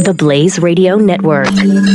The Blaze Radio Network.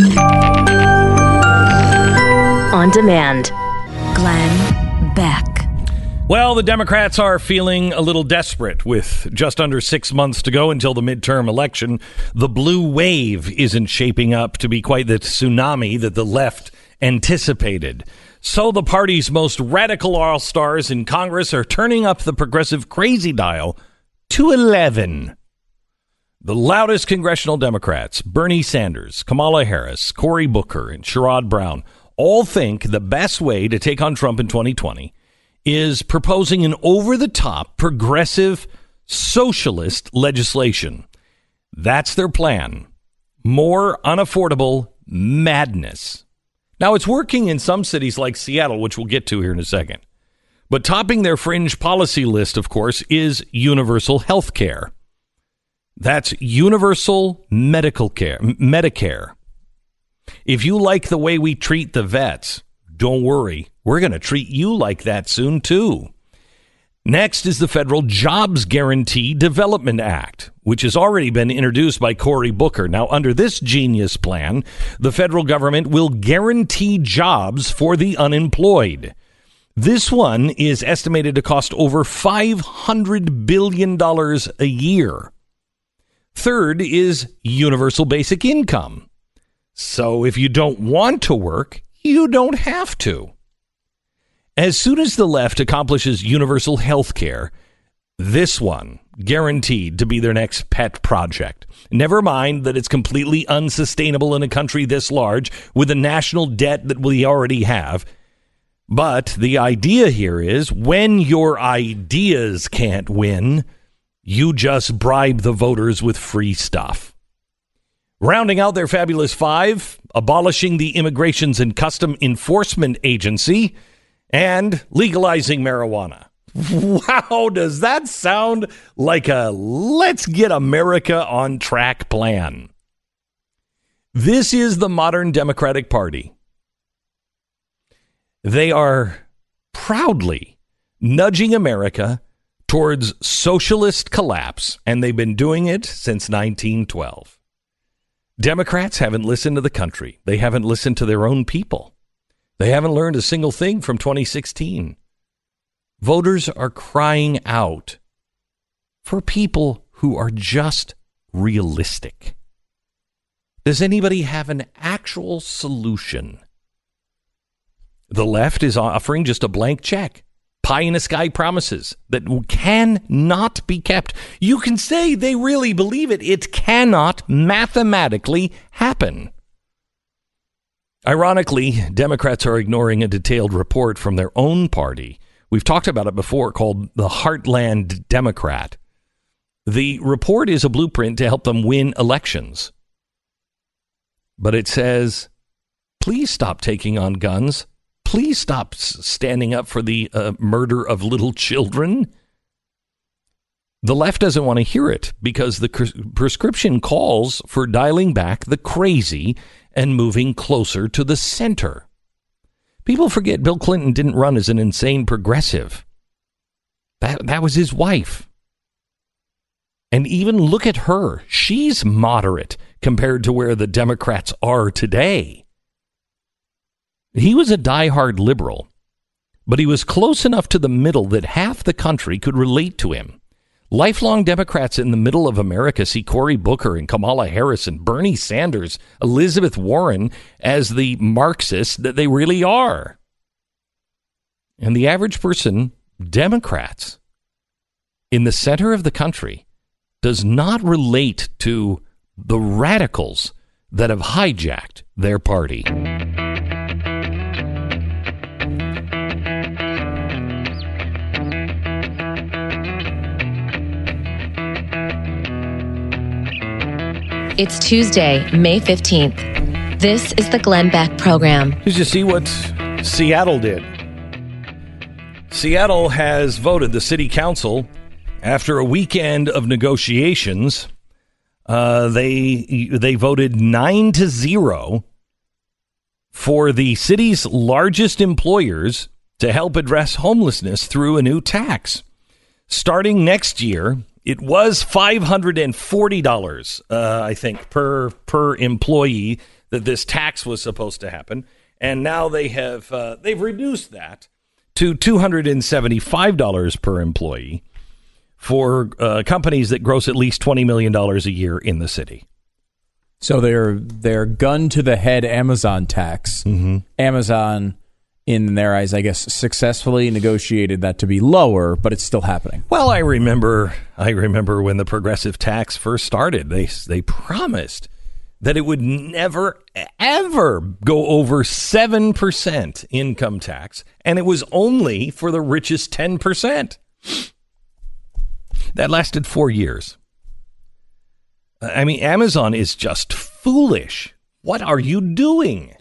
On demand. Glenn Beck. Well, the Democrats are feeling a little desperate with just under 6 months to go until the midterm election. The blue wave isn't shaping up to be quite the tsunami that the left anticipated. So the party's most radical all-stars in Congress are turning up the progressive crazy dial to 11. The loudest congressional Democrats, Bernie Sanders, Kamala Harris, Cory Booker, and Sherrod Brown, all think the best way to take on Trump in 2020 is proposing an over-the-top progressive socialist legislation. That's their plan. More unaffordable madness. Now, it's working in some cities like Seattle, which we'll get to here in a second. But topping their fringe policy list, of course, is universal health care. That's universal medical care, Medicare. If you like the way we treat the vets, don't worry. We're going to treat you like that soon, too. Next is the Federal Jobs Guarantee Development Act, which has already been introduced by Cory Booker. Now, under this genius plan, the federal government will guarantee jobs for the unemployed. This one is estimated to cost over $500 billion a year. Third is universal basic income. So if you don't want to work, you don't have to. As soon as the left accomplishes universal health care, this one guaranteed to be their next pet project. Never mind that it's completely unsustainable in a country this large with a national debt that we already have. But the idea here is when your ideas can't win, you just bribe the voters with free stuff. Rounding out their fabulous five, abolishing the Immigrations and Custom Enforcement Agency and legalizing marijuana. Wow, does that sound like a let's get America on track plan? This is the modern Democratic Party. They are proudly nudging America towards socialist collapse, and they've been doing it since 1912. Democrats haven't listened to the country. They haven't listened to their own people. They haven't learned a single thing from 2016. Voters are crying out for people who are just realistic. Does anybody have an actual solution? The left is offering just a blank check. Pie-in-the-sky promises that cannot be kept. You can say they really believe it. It cannot mathematically happen. Ironically, Democrats are ignoring a detailed report from their own party. We've talked about it before, called the Heartland Democrat. The report is a blueprint to help them win elections. But it says, please stop taking on guns. Please stop standing up for the murder of little children. The left doesn't want to hear it because the prescription calls for dialing back the crazy and moving closer to the center. People forget Bill Clinton didn't run as an insane progressive. That was his wife. And even look at her. She's moderate compared to where the Democrats are today. He was a diehard liberal, but he was close enough to the middle that half the country could relate to him. Lifelong Democrats in the middle of America see Cory Booker and Kamala Harris and Bernie Sanders, Elizabeth Warren as the Marxists that they really are. And the average person, Democrats, in the center of the country, does not relate to the radicals that have hijacked their party. It's Tuesday, May 15th. This is the Glenn Beck Program. Did you see what Seattle did? Seattle has voted the city council after a weekend of negotiations. They voted 9-0 for the city's largest employers to help address homelessness through a new tax. Starting next year, It was $540, I think, per employee that this tax was supposed to happen, and now they've reduced that to $275 per employee for companies that gross at least $20 million a year in the city. So their gun to the head Amazon tax. Mm-hmm. Amazon, in their eyes, I guess, successfully negotiated that to be lower, but it's still happening. Well, I remember when the progressive tax first started, they promised that it would never, ever go over 7% income tax, and it was only for the richest 10%. That lasted 4 years. I mean, Amazon is just foolish. What are you doing?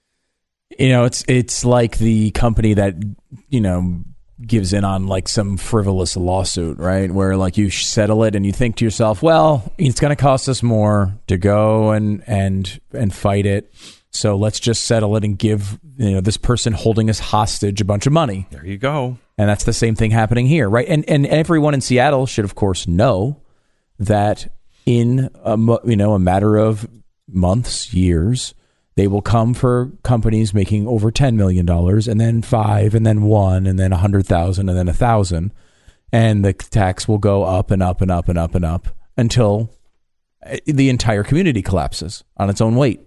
You know, it's like the company that, you know, gives in on like some frivolous lawsuit, right? Where like you settle it and you think to yourself, well, it's going to cost us more to go and fight it. So let's just settle it and give, you know, this person holding us hostage a bunch of money. There you go. And that's the same thing happening here, right? And everyone in Seattle should, of course, know that in a matter of months, years, they will come for companies making over $10 million, and then 5, and then 1, and then 100,000, and then 1,000, and the tax will go up and up and up and up and up until the entire community collapses on its own weight.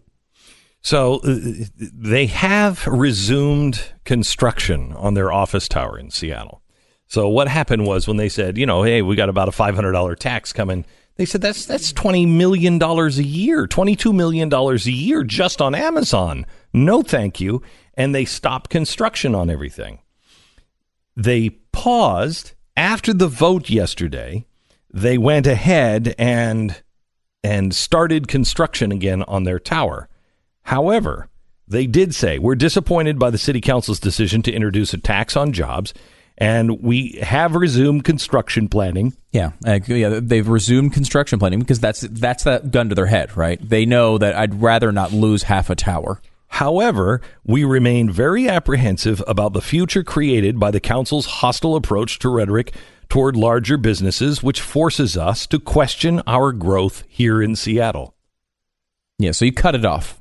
So they have resumed construction on their office tower in Seattle. So what happened was when they said, you know, hey, we got about a $500 tax coming. They said that's $20 million a year, $22 million a year just on Amazon. No, thank you. And they stopped construction on everything. They paused after the vote yesterday. They went ahead and started construction again on their tower. However, they did say, we're disappointed by the city council's decision to introduce a tax on jobs, and we have resumed construction planning. Yeah, they've resumed construction planning because that's that gun to their head, right? They know that I'd rather not lose half a tower. However, we remain very apprehensive about the future created by the council's hostile approach to rhetoric toward larger businesses, which forces us to question our growth here in Seattle. Yeah, so you cut it off.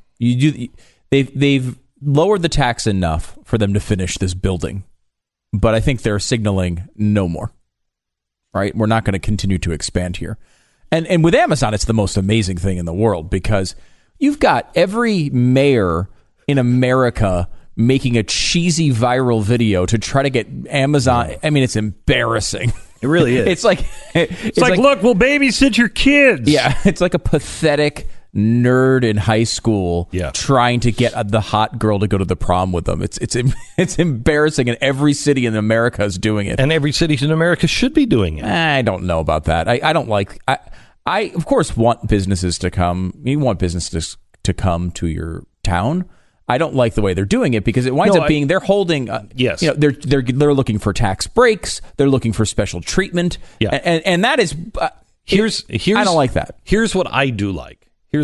They've lowered the tax enough for them to finish this building. But I think they're signaling no more, right? We're not going to continue to expand here. And with Amazon, it's the most amazing thing in the world because you've got every mayor in America making a cheesy viral video to try to get Amazon. I mean, it's embarrassing. It really is. It's like, look, we'll babysit your kids. Yeah, it's like a pathetic nerd in high school trying to get the hot girl to go to the prom with them. It's embarrassing, and every city in America is doing it. And every city in America should be doing it. I don't know about that. I don't like... I of course want businesses to come. You want businesses to come to your town. I don't like the way they're doing it because it winds up being they're holding. Yes, you know, they're looking for tax breaks. They're looking for special treatment. Yeah, and that is here's I don't like that. Here's what I do like.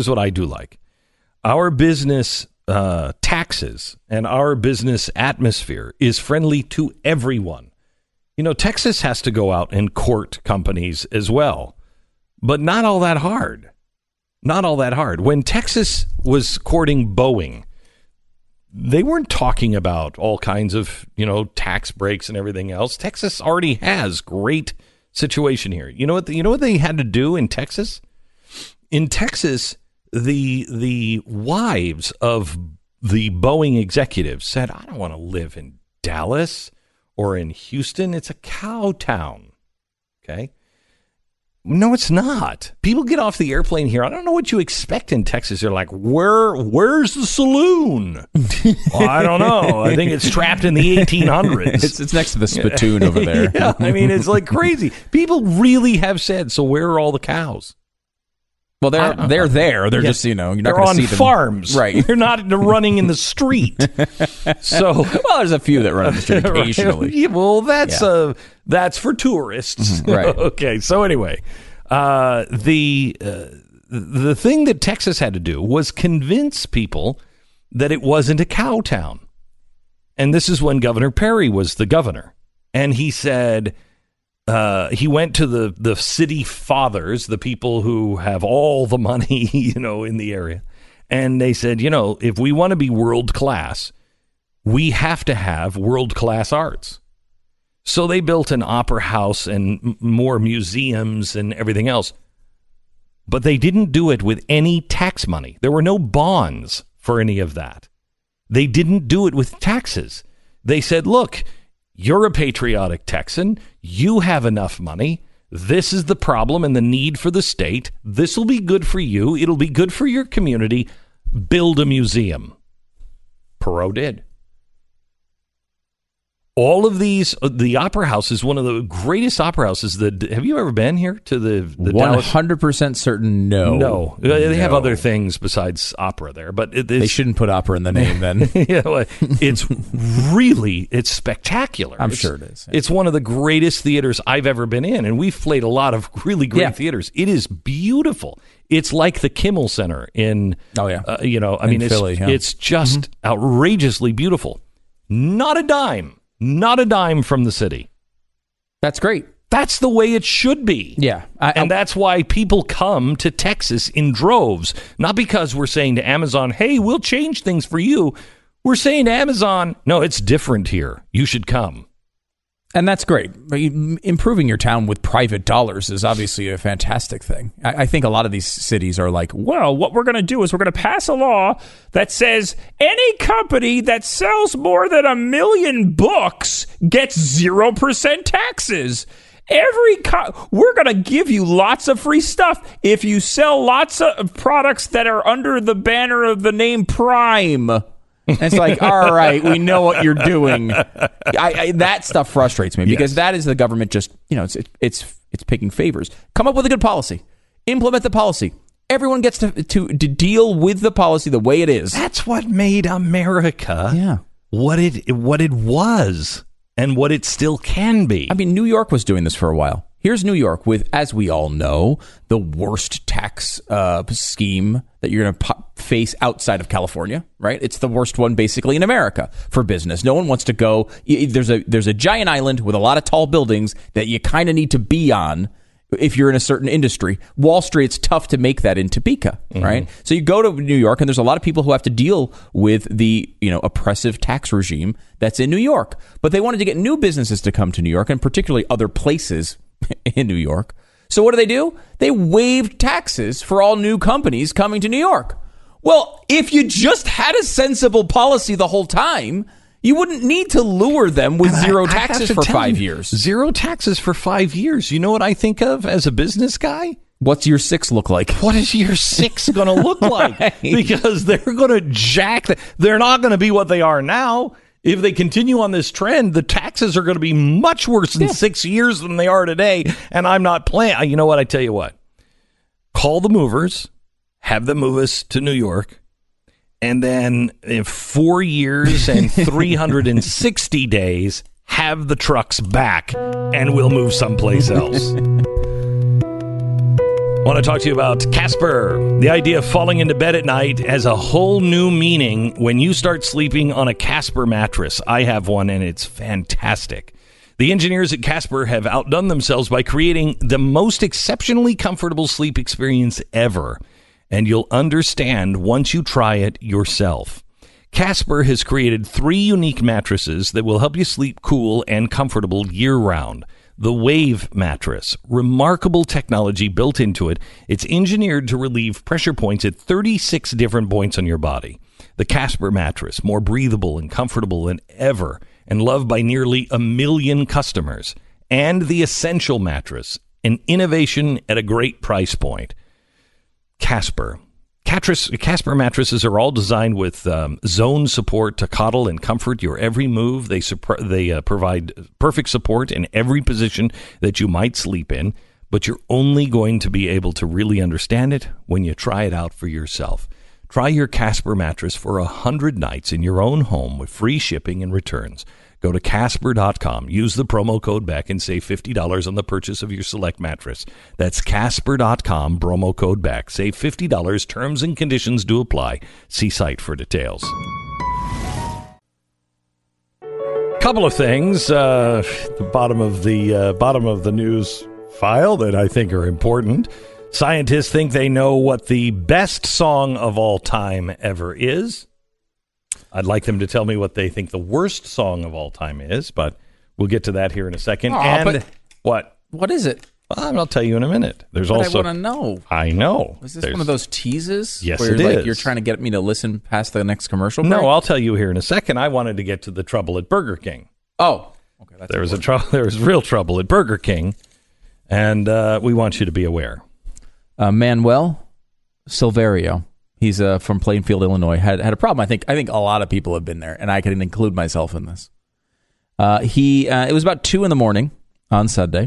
Our business taxes and our business atmosphere is friendly to everyone. You know, Texas has to go out and court companies as well, but not all that hard. Not all that hard. When Texas was courting Boeing, they weren't talking about all kinds of, you know, tax breaks and everything else. Texas already has great situation here. You know what they had to do in Texas? In Texas, the wives of the Boeing executives said, I don't want to live in Dallas or in Houston. It's a cow town. Okay? No, it's not. People get off the airplane here. I don't know what you expect in Texas. They're like, where's the saloon? Well, I don't know. I think it's trapped in the 1800s. It's next to the spittoon over there. Yeah, I mean, it's like crazy. People really have said, so where are all the cows? Well, they're there. They're just, you know, you're not going to see them. They're on farms. Right. They're not running in the street. So, well, there's a few that run in the street occasionally. Yeah, well, that's for tourists. Mm-hmm, right. Okay. So anyway, the thing that Texas had to do was convince people that it wasn't a cow town. And this is when Governor Perry was the governor. And he said, he went to the city fathers, the people who have all the money, in the area. And they said, if we want to be world class, we have to have world class arts. So they built an opera house and more museums and everything else. But they didn't do it with any tax money. There were no bonds for any of that. They didn't do it with taxes. They said, look, you're a patriotic Texan. You have enough money. This is the problem and the need for the state. This will be good for you. It'll be good for your community. Build a museum. Perot did. All of these, the Opera House is one of the greatest opera houses. Have you ever been here to the 100% certain? No. They have other things besides opera there, but they shouldn't put opera in the name then. It's spectacular. I'm sure it is. Yeah. It's one of the greatest theaters I've ever been in, and we've played a lot of really great theaters. It is beautiful. It's like the Kimmel Center in, in Philly. It's just outrageously beautiful. Not a dime from the city. That's great. That's the way it should be. Yeah. And that's why people come to Texas in droves. Not because we're saying to Amazon, hey, we'll change things for you. We're saying to Amazon, no, it's different here. You should come. And that's great. Improving your town with private dollars is obviously a fantastic thing. I think a lot of these cities are like, well, what we're going to do is we're going to pass a law that says any company that sells more than 1 million books gets 0% taxes. We're going to give you lots of free stuff if you sell lots of products that are under the banner of the name Prime. And it's like, all right, we know what you're doing. That stuff frustrates me because that is the government just, it's picking favors. Come up with a good policy. Implement the policy. Everyone gets to deal with the policy the way it is. That's what made America what it was and what it still can be. I mean, New York was doing this for a while. Here's New York with, as we all know, the worst tax scheme that you're going to face outside of California, right? It's the worst one basically in America for business. No one wants to go. There's a giant island with a lot of tall buildings that you kind of need to be on if you're in a certain industry. Wall Street's tough to make that in Topeka, right? So you go to New York and there's a lot of people who have to deal with the, oppressive tax regime that's in New York. But they wanted to get new businesses to come to New York and particularly other places in New York. So what do? They waived taxes for all new companies coming to New York. Well, if you just had a sensible policy the whole time, you wouldn't need to lure them with zero taxes for 5 years. Zero taxes for 5 years. You know what I think of as a business guy? What's year 6 look like? What is year 6 going to look like? Right. Because they're going to they're not going to be what they are now. If they continue on this trend, the taxes are going to be much worse in 6 years than they are today. And I'm not playing. You know what? I tell you what. Call the movers, have them move us to New York, and then in 4 years and 360 days, have the trucks back, and we'll move someplace else. I want to talk to you about Casper. The idea of falling into bed at night has a whole new meaning when you start sleeping on a Casper mattress. I have one, and it's fantastic. The engineers at Casper have outdone themselves by creating the most exceptionally comfortable sleep experience ever, and you'll understand once you try it yourself. Casper has created 3 unique mattresses that will help you sleep cool and comfortable year-round. The Wave mattress, remarkable technology built into it. It's engineered to relieve pressure points at 36 different points on your body. The Casper mattress, more breathable and comfortable than ever, and loved by nearly 1 million customers. And the Essential mattress, an innovation at a great price point. Casper mattresses are all designed with zone support to coddle and comfort your every move. They provide perfect support in every position that you might sleep in, but you're only going to be able to really understand it when you try it out for yourself. Try your Casper mattress for 100 nights in your own home with free shipping and returns. Go to Casper.com, use the promo code BECK, and save $50 on the purchase of your select mattress. That's Casper.com, promo code BECK. Save $50. Terms and conditions do apply. See site for details. Couple of things. The bottom of the news file that I think are important. Scientists think they know what the best song of all time ever is. I'd like them to tell me what they think the worst song of all time is, but we'll get to that here in a second. What? What is it? Well, I'll tell you in a minute. There's But also. I want to know. I know. Is this one of those teases? Yes, where it you're is. You're trying to get me to listen past the next commercial break? No, I'll tell you here in a second. I wanted to get to the trouble at Burger King. Oh, okay. That's There was real trouble at Burger King, and we want you to be aware. Manuel Silverio, he's from Plainfield, Illinois, had a problem. I think a lot of people have been there, and I can include myself in this. It was about 2 a.m. on Sunday.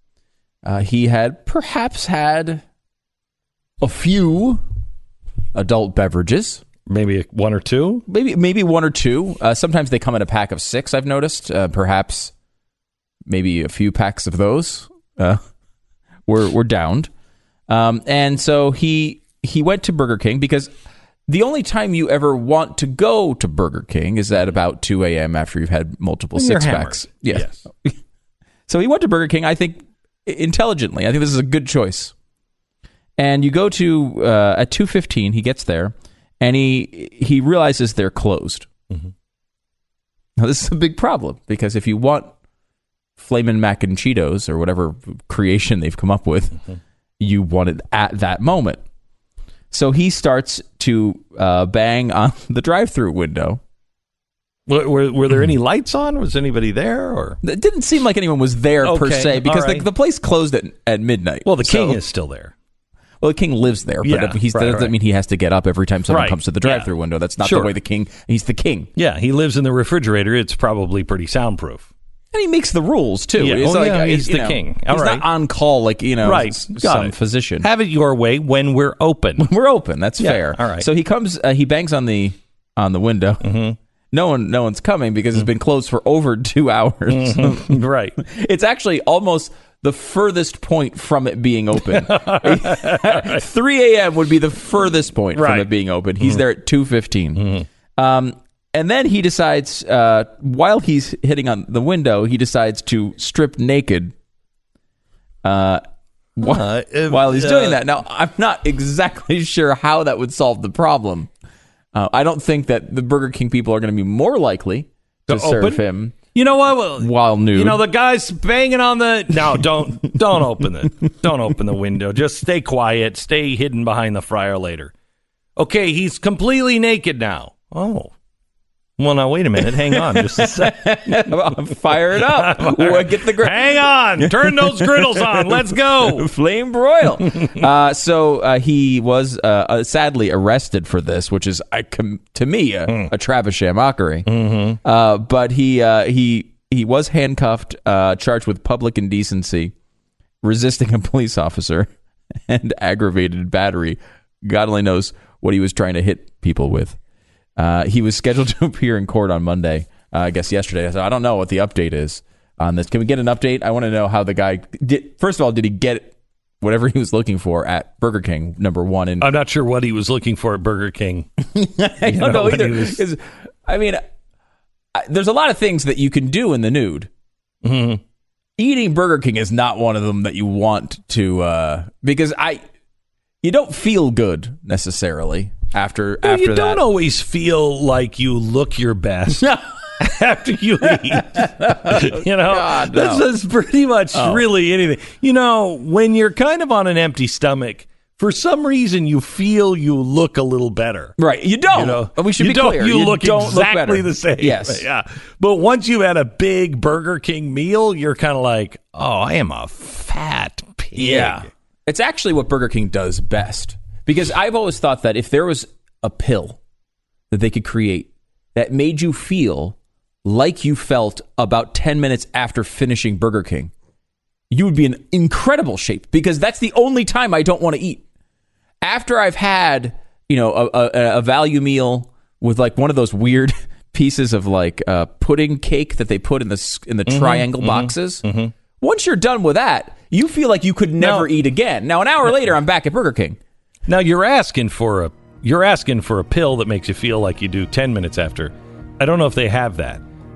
He had perhaps had a few adult beverages. Maybe one or two? Maybe one or two. Sometimes they come in a pack of 6, I've noticed. Perhaps maybe a few packs of those were downed. And so he went to Burger King because the only time you ever want to go to Burger King is at about 2 a.m. after you've had multiple When 6-packs. Yes. So he went to Burger King, I think, intelligently. I think this is a good choice. And you go to, at 2:15, he gets there, and he realizes they're closed. Mm-hmm. Now, this is a big problem, because if you want Flamin' Mac and Cheetos, or whatever creation they've come up with, you want it at that moment. So he starts to bang on the drive-through window. Were there any lights on? Was anybody there? Or it didn't seem like anyone was there per se, because the place closed at midnight. Well, the king is still there. Well, the king lives there, but that doesn't mean he has to get up every time someone comes to the drive-thru window. That's not the way the king. He's the king. Yeah, he lives in the refrigerator. It's probably pretty soundproof. And he makes the rules too. Yeah. He's the king. He's not on call like some physician. Have it your way when we're open. When we're open. That's fair. All right. So he comes. He bangs on the window. Mm-hmm. No one's coming because it's been closed for over 2 hours. Mm-hmm. Right. It's actually almost the furthest point from it being open. 3 a.m. would be the furthest point from it being open. He's there at 2:15. Mm-hmm. And then he decides, while he's hitting on the window, he decides to strip naked while he's doing that. Now, I'm not exactly sure how that would solve the problem. I don't think that the Burger King people are going to be more likely to serve him. You know what? While nude. You know, the guy's banging on the... No, don't open don't open the window. Just stay quiet. Stay hidden behind the fryer later. Okay, he's completely naked now. Oh. Well, now, wait a minute. Hang on just a second. Fire it up. Get the Hang on. Turn those griddles on. Let's go. Flame broil. So he was sadly arrested for this, which is, to me, a Travis mockery. Mm-hmm. But he was handcuffed, charged with public indecency, resisting a police officer, and aggravated battery. God only knows what he was trying to hit people with. He was scheduled to appear in court on Monday, I guess yesterday. So I don't know what the update is on this. Can we get an update? I want to know how the guy did. First of all, did he get whatever he was looking for at Burger King, number one? And I'm not sure what he was looking for at Burger King. I don't know either. I mean, there's a lot of things that you can do in the nude. Mm-hmm. Eating Burger King is not one of them that you want to, because you don't feel good necessarily. After that, you don't always feel like you look your best after you eat. God, no. That's pretty much really anything. You know, when you're kind of on an empty stomach, for some reason you feel you look a little better. Right? You don't. We should be clear. You look exactly the same. Yes. Yeah. But once you've had a big Burger King meal, you're kind of like, oh, I am a fat pig. Yeah. It's actually what Burger King does best. Because I've always thought that if there was a pill that they could create that made you feel like you felt about 10 minutes after finishing Burger King, you would be in incredible shape, because that's the only time I don't want to eat. After I've had, a value meal with like one of those weird pieces of like pudding cake that they put in the triangle boxes. Mm-hmm. Once you're done with that, you feel like you could never eat again. Now, an hour later, I'm back at Burger King. Now you're asking for a pill that makes you feel like you do 10 minutes after. I don't know if they have that.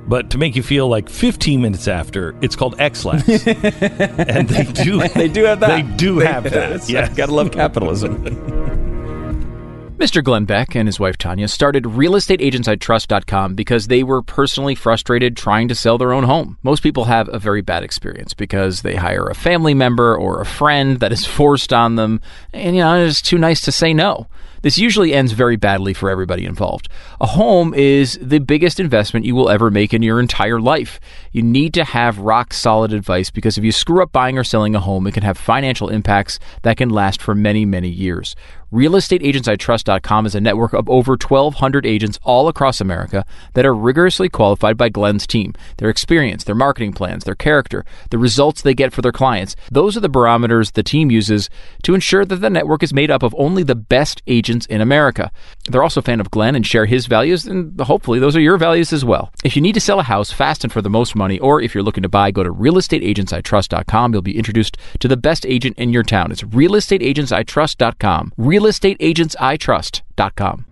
But to make you feel like 15 minutes after, it's called X-Lax. And they do have that. They do have that. Yeah, gotta love capitalism. Mr. Glenn Beck and his wife Tanya started realestateagentsitrust.com because they were personally frustrated trying to sell their own home. Most people have a very bad experience because they hire a family member or a friend that is forced on them, and it's too nice to say no. This usually ends very badly for everybody involved. A home is the biggest investment you will ever make in your entire life. You need to have rock-solid advice because if you screw up buying or selling a home, it can have financial impacts that can last for many, many years. RealestateAgentsITrust.com is a network of over 1,200 agents all across America that are rigorously qualified by Glenn's team. Their experience, their marketing plans, their character, the results they get for their clients. Those are the barometers the team uses to ensure that the network is made up of only the best agents in America. They're also a fan of Glenn and share his values, and hopefully those are your values as well. If you need to sell a house fast and for the most money, or if you're looking to buy, go to realestateagentsitrust.com. You'll be introduced to the best agent in your town. It's realestateagentsitrust.com. realestateagentsitrust.com.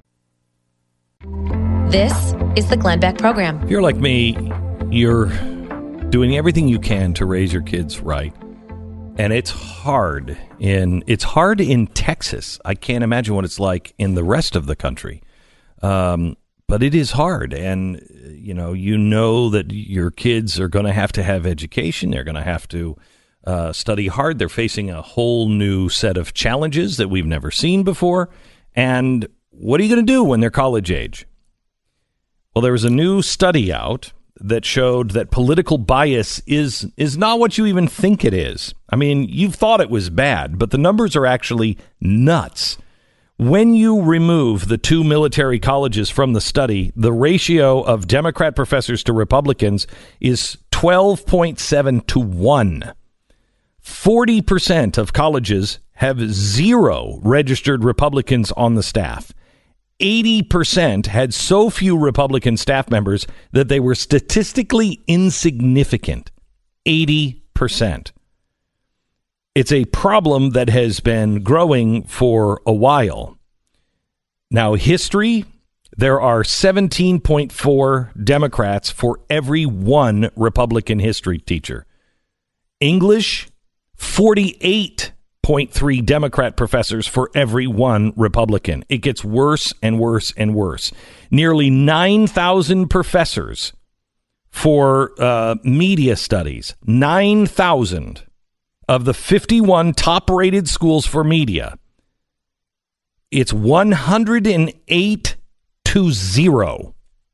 This is the Glenn Beck Program. If you're like me, you're doing everything you can to raise your kids right. And it's hard in Texas. I can't imagine what it's like in the rest of the country. But it is hard. And, you know that your kids are going to have education. They're going to have to study hard. They're facing a whole new set of challenges that we've never seen before. And what are you going to do when they're college age? Well, there was a new study out that showed that political bias is not what you even think it is. I mean, you've thought it was bad, but the numbers are actually nuts. When you remove the two military colleges from the study, the ratio of Democrat professors to Republicans is 12.7 to 1. 40% of colleges have 0 registered Republicans on the staff. 80% had so few Republican staff members that they were statistically insignificant. 80%. It's a problem that has been growing for a while. Now, history, there are 17.4 Democrats for every one Republican history teacher. English, 48.3 Democrat professors for every one Republican. It gets worse and worse and worse. Nearly 9,000 professors for media studies. 9,000 of the 51 top-rated schools for media. It's 108 to 0.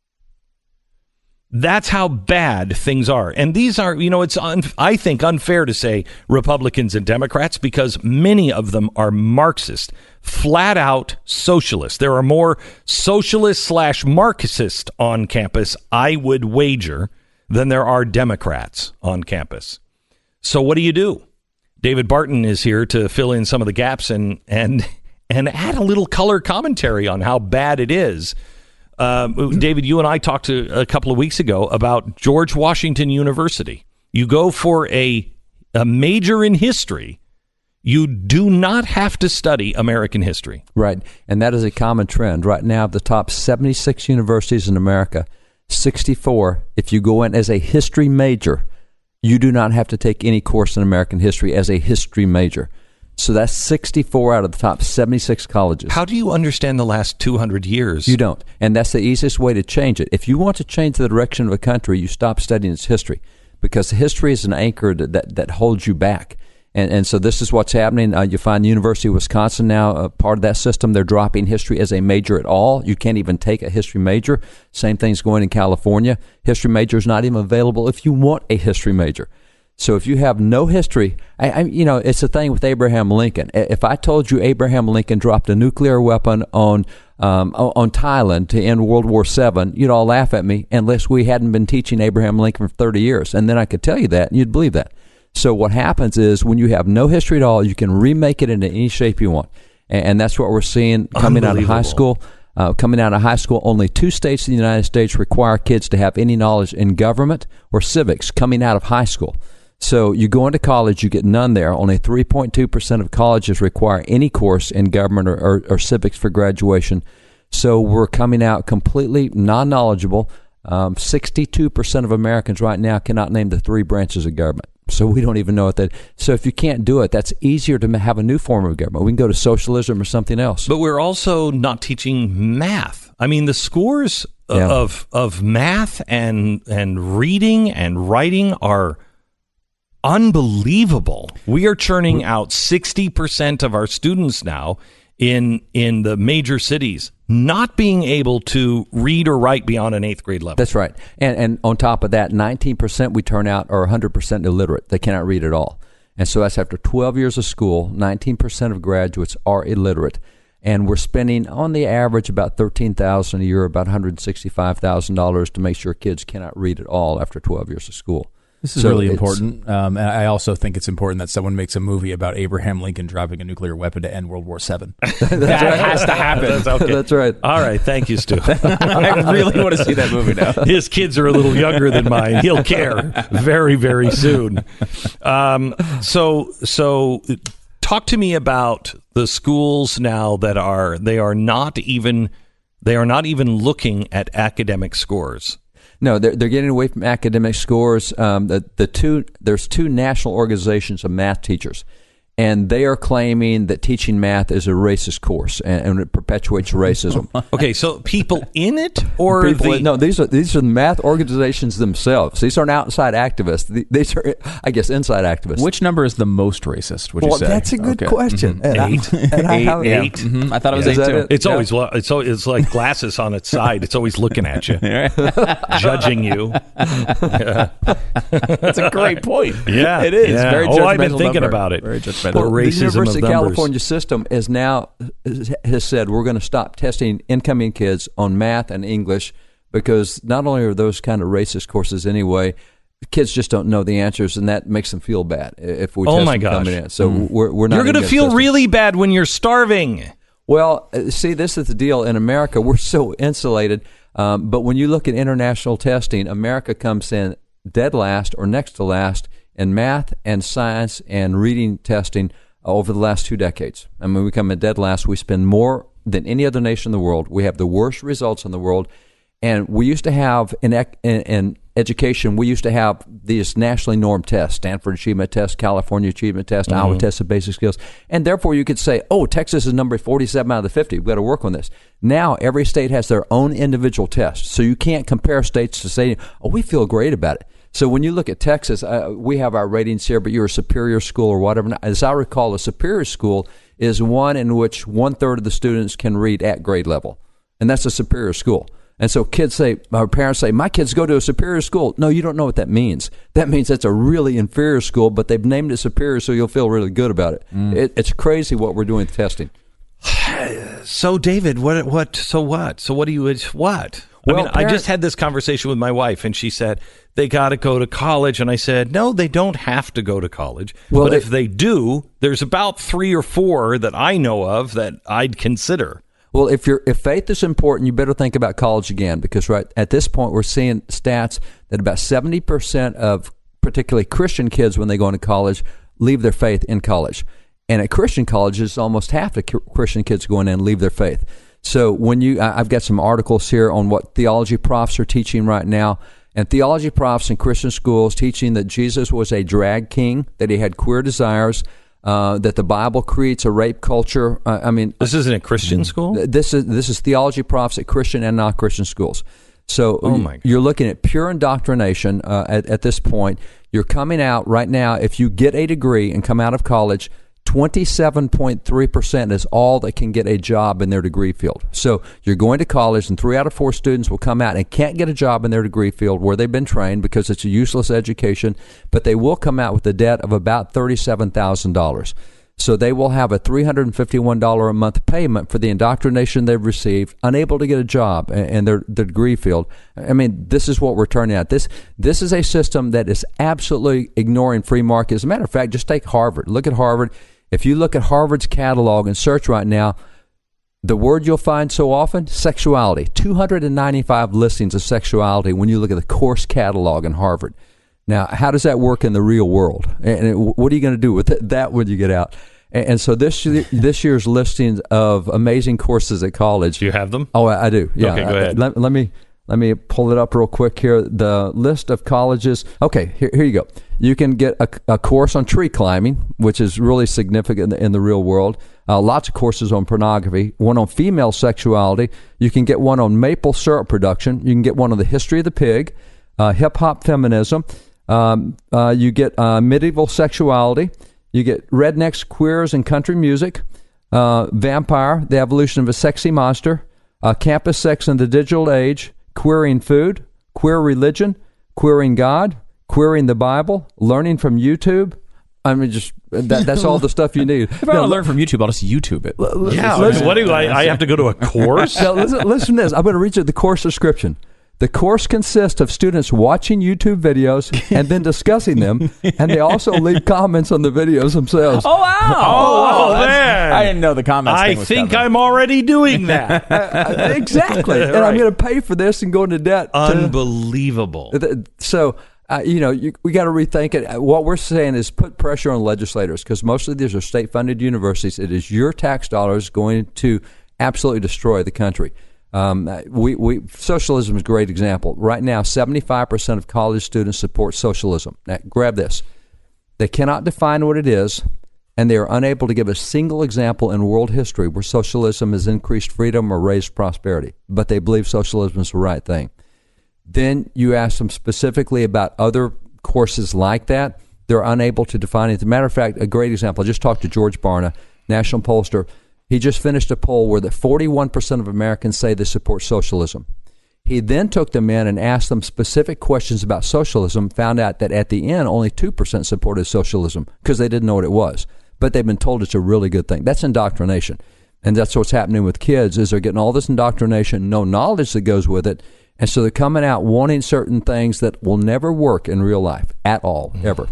That's how bad things are. And these are, it's, I think, unfair to say Republicans and Democrats because many of them are Marxist, flat out socialist. There are more socialist/Marxist on campus, I would wager, than there are Democrats on campus. So what do? David Barton is here to fill in some of the gaps and add a little color commentary on how bad it is. David, you and I talked a couple of weeks ago about George Washington University. You go for a major in history, you do not have to study American history. Right, and that is a common trend. Right now, of the top 76 universities in America, 64, if you go in as a history major, you do not have to take any course in American history as a history major. So that's 64 out of the top 76 colleges. How do you understand the last 200 years? You don't. And that's the easiest way to change it. If you want to change the direction of a country, you stop studying its history, because history is an anchor that holds you back. And so this is what's happening. You find the University of Wisconsin now, part of that system. They're dropping history as a major at all. You can't even take a history major. Same thing's going in California. History major is not even available if you want a history major. So if you have no history, it's the thing with Abraham Lincoln. If I told you Abraham Lincoln dropped a nuclear weapon on Thailand to end World War VII, you'd all laugh at me unless we hadn't been teaching Abraham Lincoln for 30 years. And then I could tell you that, and you'd believe that. So what happens is when you have no history at all, you can remake it into any shape you want. And that's what we're seeing coming out of high school. Only 2 states in the United States require kids to have any knowledge in government or civics coming out of high school. So you go into college, you get none there. Only 3.2% of colleges require any course in government or civics for graduation. So we're coming out completely non-knowledgeable. 62% of Americans right now cannot name the 3 branches of government. So we don't even know what that. So if you can't do it, that's easier to have a new form of government. We can go to socialism or something else. But we're also not teaching math. I mean, the scores of math and reading and writing are unbelievable. We are churning out 60% of our students now in the major cities not being able to read or write beyond an 8th grade level. That's right. And on top of that, 19% we turn out are 100% illiterate. They cannot read at all. And so that's after 12 years of school, 19% of graduates are illiterate. And we're spending, on the average, about $13,000 a year, about $165,000 to make sure kids cannot read at all after 12 years of school. This is really important. And I also think it's important that someone makes a movie about Abraham Lincoln dropping a nuclear weapon to end World War VII. That has to happen. That's right. All right. Thank you, Stu. I really want to see that movie now. His kids are a little younger than mine. He'll care very, very soon. So talk to me about the schools now that they are not even looking at academic scores. No, they're getting away from academic scores. There's 2 national organizations of math teachers, and they are claiming that teaching math is a racist course and it perpetuates racism. Okay, so people in it, or no? These are the math organizations themselves. These aren't outside activists. These are, I guess, inside activists. Which number is the most racist? Would you say? That's a good question. Mm-hmm. 8. Mm-hmm. I thought it was 8 too. It's like glasses on its side. It's always looking at you, judging you. That's a great point. Yeah, it is. Yeah. Very judgmental. I've been thinking number. about it. Very judgmental. Well, the racism University of of numbers. California system has said we're going to stop testing incoming kids on math and English because not only are those kind of racist courses anyway, kids just don't know the answers, and that makes them feel bad if we test them coming in. So we're not. You're going to feel really bad when you're starving. Well, see, this is the deal. In America, we're so insulated. But when you look at international testing, America comes in dead last or next to last in math and science and reading testing over the last 2 decades. I mean, we come in dead last. We spend more than any other nation in the world. We have the worst results in the world. And we used to have, in education, we used to have these nationally normed tests, Stanford Achievement Test, California Achievement Test, Iowa Test of Basic Skills. And therefore, you could say, oh, Texas is number 47 out of the 50. We've got to work on this. Now, every state has their own individual test. So you can't compare states to say, oh, we feel great about it. So when you look at Texas, we have our ratings here, but you're a superior school or whatever. As I recall, a superior school is one in which 1/3 of the students can read at grade level. And that's a superior school. And so kids say, our parents say, my kids go to a superior school. No, you don't know what that means. That means that's a really inferior school, but they've named it superior so you'll feel really good about it. It's crazy what we're doing with testing. So, David, what? So what do you, what? Well, I mean, I just had this conversation with my wife, and she said, they got to go to college. And I said, no, they don't have to go to college. Well, but if they do, there's about 3 or 4 that I know of that I'd consider. Well, if faith is important, you better think about college again, because right at this point we're seeing stats that about 70% of particularly Christian kids when they go into college leave their faith in college. And at Christian colleges, almost half the Christian kids going in leave their faith. So when I've got some articles here on what theology profs are teaching right now. And theology profs in Christian schools teaching that Jesus was a drag king, that he had queer desires, that the Bible creates a rape culture. I mean, this isn't a Christian school. This is theology profs at Christian and non-Christian schools. So you're looking at pure indoctrination at this point. You're coming out right now. If you get a degree and come out of college, 27.3% is all that can get a job in their degree field. So you're going to college, and 3 out of 4 students will come out and can't get a job in their degree field where they've been trained because it's a useless education, but they will come out with a debt of about $37,000. So they will have a $351 a month payment for the indoctrination they've received, unable to get a job in their degree field. I mean, this is what we're turning out. This is a system that is absolutely ignoring free market. As a matter of fact, just take Harvard. Look at Harvard. If you look at Harvard's catalog and search right now, the word you'll find so often, sexuality. 295 listings of sexuality when you look at the course catalog in Harvard. Now, how does that work in the real world? And what are you going to do with that when you get out? And so this year's listings of amazing courses at college. Do you have them? Oh, I do. Yeah. Okay, go ahead. Let me. Let me pull it up real quick here. The list of colleges. Okay, here you go. You can get a course on tree climbing, which is really significant in the real world. Lots of courses on pornography. One on female sexuality. You can get one on maple syrup production. You can get one on the history of the pig, hip-hop feminism. You get medieval sexuality. You get rednecks, queers, and country music. Vampire, the evolution of a sexy monster. Campus sex in the digital age. Queering food, queer religion, queering God, queering the Bible, learning from YouTube. I mean, just that's all the stuff you need. If I want to learn from YouTube, I'll just YouTube it. Yeah, what do I have to go to a course? Now, listen to this. I'm going to read you the course description. The course consists of students watching YouTube videos and then discussing them, and they also leave comments on the videos themselves. Oh, wow. Oh, man. I didn't know the comments I thing was think coming. I'm already doing that. Exactly. And Right. I'm going to pay for this and go into debt. Unbelievable. So, we got to rethink it. What we're saying is put pressure on legislators, because most of these are state-funded universities. It is your tax dollars going to absolutely destroy the country. Socialism is a great example. Right now, 75% of college students support socialism. Now, grab this. They cannot define what it is, and they are unable to give a single example in world history where socialism has increased freedom or raised prosperity, but they believe socialism is the right thing. Then you ask them specifically about other courses like that. They're unable to define it. As a matter of fact, a great example, I just talked to George Barna, national pollster. He just finished a poll where 41% of Americans say they support socialism. He then took them in and asked them specific questions about socialism, found out that at the end, only 2% supported socialism because they didn't know what it was. But they've been told it's a really good thing. That's indoctrination. And that's what's happening with kids is they're getting all this indoctrination, no knowledge that goes with it. And so they're coming out wanting certain things that will never work in real life at all, ever.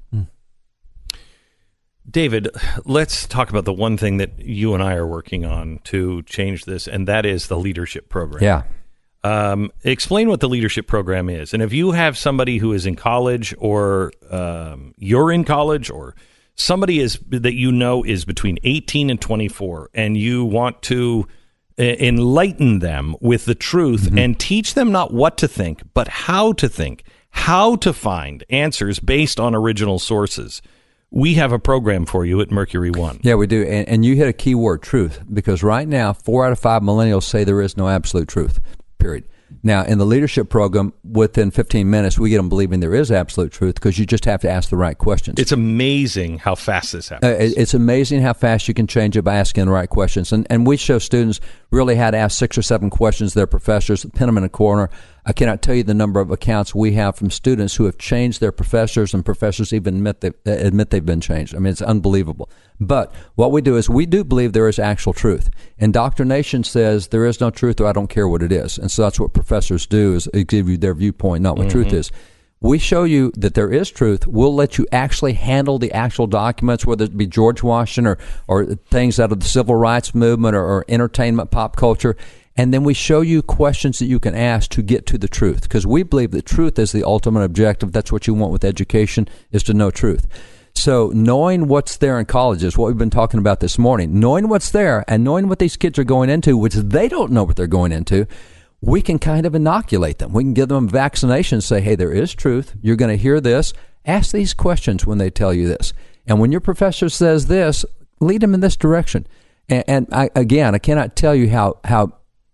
David, let's talk about the one thing that you and I are working on to change this, and that is the leadership program. Yeah. Explain what the leadership program is. And if you have somebody who is in college or you're in college or somebody that you know is between 18 and 24 and you want to enlighten them with the truth and teach them not what to think, but how to think, how to find answers based on original sources, we have a program for you at Mercury One. Yeah, we do. And you hit a key word, truth, because right now, 4 out of 5 millennials say there is no absolute truth, period. Now, in the leadership program, within 15 minutes, we get them believing there is absolute truth because you just have to ask the right questions. It's amazing how fast this happens. It's amazing how fast you can change it by asking the right questions. And we show students really how to ask 6 or 7 questions to their professors, pin them in a corner. I cannot tell you the number of accounts we have from students who have changed their professors, and professors even admit they've been changed. I mean, it's unbelievable. But what we do is we do believe there is actual truth. Indoctrination says there is no truth, or I don't care what it is. And so that's what professors do, is give you their viewpoint, not what truth is. We show you that there is truth. We'll let you actually handle the actual documents, whether it be George Washington or things out of the civil rights movement or entertainment, pop culture. And then we show you questions that you can ask to get to the truth, because we believe that truth is the ultimate objective. That's what you want with education, is to know truth. So knowing what's there in colleges, what we've been talking about this morning, knowing what's there and knowing what these kids are going into, which they don't know what they're going into, we can kind of inoculate them. We can give them a vaccination, say, hey, there is truth. You're going to hear this. Ask these questions when they tell you this. And when your professor says this, lead them in this direction. And I cannot tell you how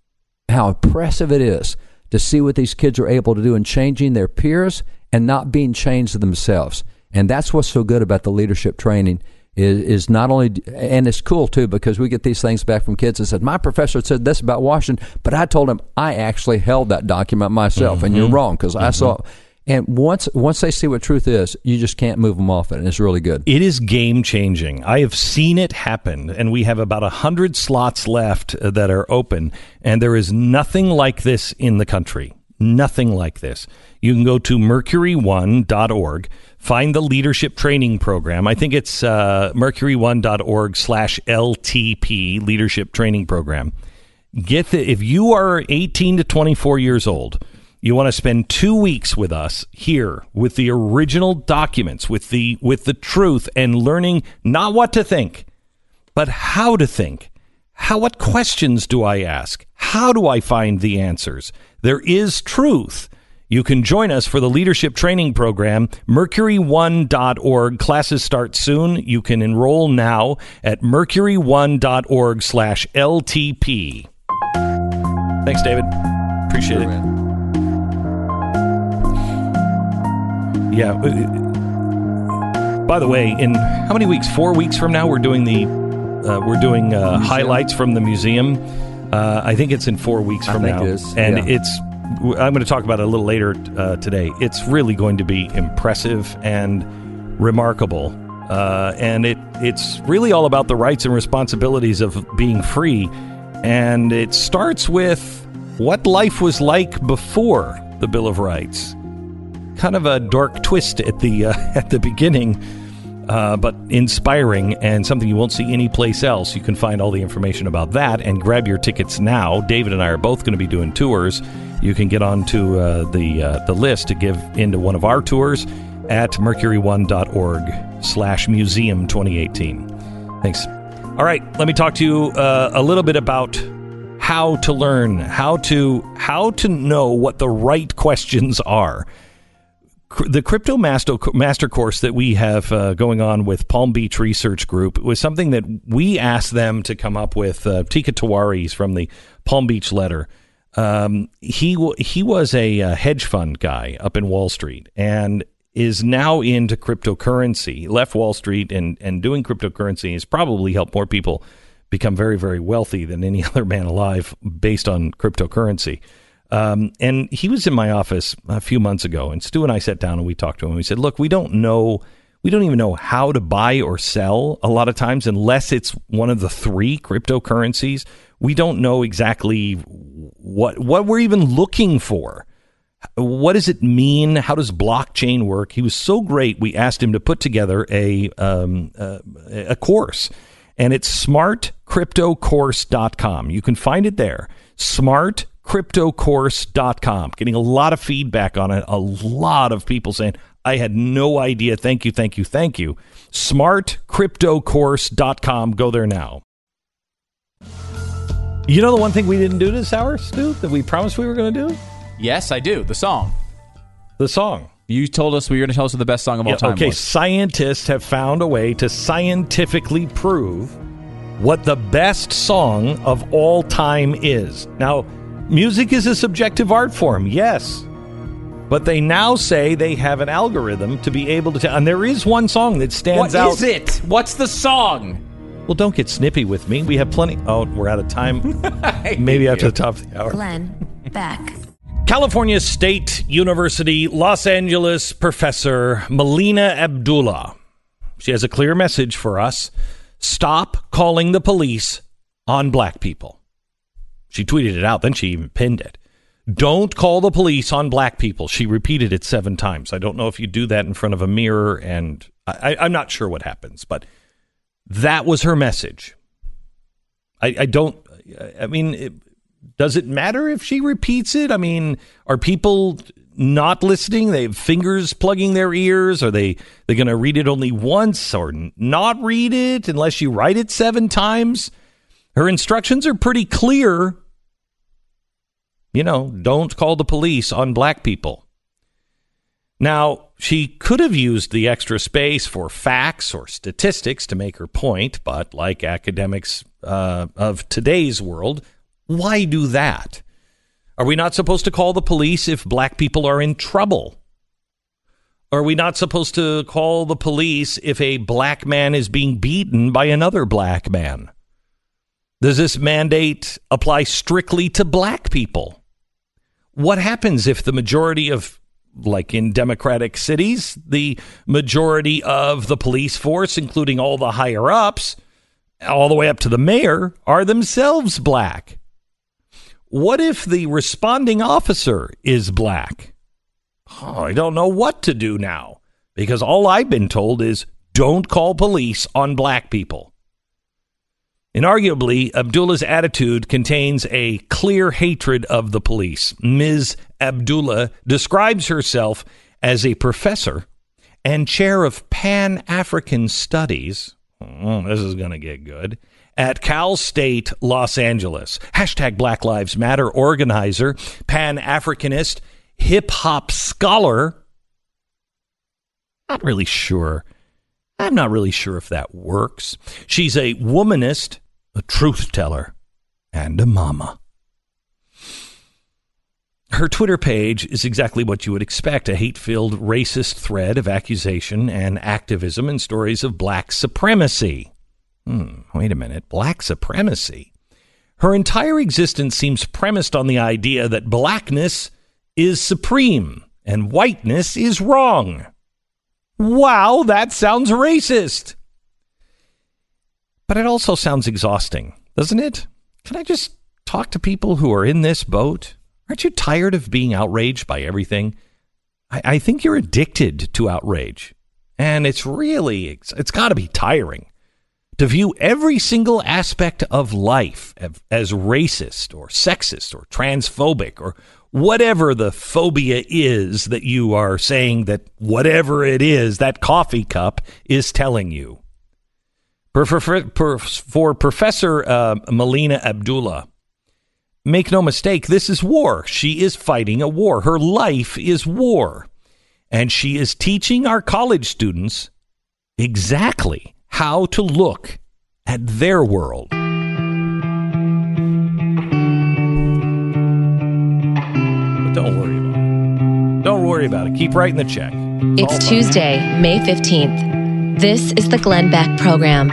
impressive it is to see what these kids are able to do in changing their peers and not being changed themselves. And that's what's so good about the leadership training is not only, and it's cool too, because we get these things back from kids that said, my professor said this about Washington, but I told him I actually held that document myself, and you're wrong because I saw. And once they see what truth is, you just can't move them off it, and it's really good. It is game-changing. I have seen it happen, and we have about 100 slots left that are open, and there is nothing like this in the country. Nothing like this. You can go to mercury1.org, find the leadership training program. I think it's mercury1.org/LTP, leadership training program. If you are 18 to 24 years old, you want to spend 2 weeks with us here with the original documents, with the truth, and learning not what to think, but how to think. What questions do I ask? how do I find the answers? There is truth. You can join us for the leadership training program, mercury1.org. Classes start soon. You can enroll now at mercury1.org/LTP. Thanks, David. Appreciate it. Yeah. By the way, in how many weeks? 4 weeks from now, we're doing highlights from the museum. I think it's in 4 weeks from now. It is. And yeah. I'm going to talk about it a little later today. It's really going to be impressive and remarkable. And it's really all about the rights and responsibilities of being free. And it starts with what life was like before the Bill of Rights. Kind of a dark twist at the beginning, but inspiring and something you won't see anyplace else. You can find all the information about that and grab your tickets now. David and I are both going to be doing tours. You can get onto the list to give into one of our tours at mercury1.org/museum 2018. Thanks. All right, let me talk to you a little bit about how to learn, how to know what the right questions are. The Crypto Master Course that we have going on with Palm Beach Research Group was something that we asked them to come up with. Tika Tawaris from the Palm Beach Letter. He was a hedge fund guy up in Wall Street and is now into cryptocurrency. He left Wall Street and doing cryptocurrency has probably helped more people become very, very wealthy than any other man alive based on cryptocurrency. And he was in my office a few months ago, and Stu and I sat down and we talked to him. We said, look, we don't even know how to buy or sell a lot of times unless it's one of the three cryptocurrencies. We don't know exactly what we're even looking for. What does it mean? How does blockchain work? He was so great. We asked him to put together a course, and it's smartcryptocourse.com. You can find it there. Smartcryptocourse.com. Getting a lot of feedback on it. A lot of people saying, I had no idea. Thank you, thank you, thank you. Smartcryptocourse.com. Go there now. You know the one thing we didn't do this hour, Stu, that we promised we were going to do? Yes, I do. The song. The song. You told us we were going to tell us what the best song of all time okay, was. Scientists have found a way to scientifically prove what the best song of all time is. Now, music is a subjective art form, yes. But they now say they have an algorithm to be able to tell. And there is one song that stands out. What is it? What's the song? Well, don't get snippy with me. We have plenty. Oh, we're out of time. Maybe after the top of the hour. Glenn Beck. California State University, Los Angeles professor Melina Abdullah. She has a clear message for us. Stop calling the police on black people. She tweeted it out, then she even pinned it. Don't call the police on black people. She repeated it 7 times. I don't know if you do that in front of a mirror, and I'm not sure what happens, but that was her message. Does it matter if she repeats it? I mean, are people not listening? They have fingers plugging their ears? Are they going to read it only once or not read it unless you write it 7 times? Her instructions are pretty clear. You know, don't call the police on black people. Now, she could have used the extra space for facts or statistics to make her point, but like academics of today's world, why do that? Are we not supposed to call the police if black people are in trouble? Are we not supposed to call the police if a black man is being beaten by another black man? Does this mandate apply strictly to black people? What happens if the majority of, like in democratic cities, the majority of the police force, including all the higher ups, all the way up to the mayor, are themselves black? What if the responding officer is black? Oh, I don't know what to do now, because all I've been told is don't call police on black people. And arguably, Abdullah's attitude contains a clear hatred of the police. Ms. Abdullah describes herself as a professor and chair of Pan-African Studies. Oh, this is going to get good. at Cal State Los Angeles. Hashtag Black Lives Matter organizer, Pan-Africanist, hip-hop scholar. I'm not really sure if that works. She's a womanist, a truth teller, and a mama. Her Twitter page is exactly what you would expect, a hate-filled, racist thread of accusation and activism and stories of black supremacy. Wait a minute, black supremacy? Her entire existence seems premised on the idea that blackness is supreme and whiteness is wrong. Wow, that sounds racist. But it also sounds exhausting, doesn't it? Can I just talk to people who are in this boat? Aren't you tired of being outraged by everything? I think you're addicted to outrage. And it's got to be tiring to view every single aspect of life as racist or sexist or transphobic or whatever the phobia is that you are saying that whatever it is, that coffee cup is telling you. For Professor Melina Abdullah, make no mistake, this is war. She is fighting a war. Her life is war. And she is teaching our college students exactly how to look at their world. But don't worry about it. Don't worry about it. Keep writing the check. It's Tuesday, May 15th. This is the Glenn Beck Program.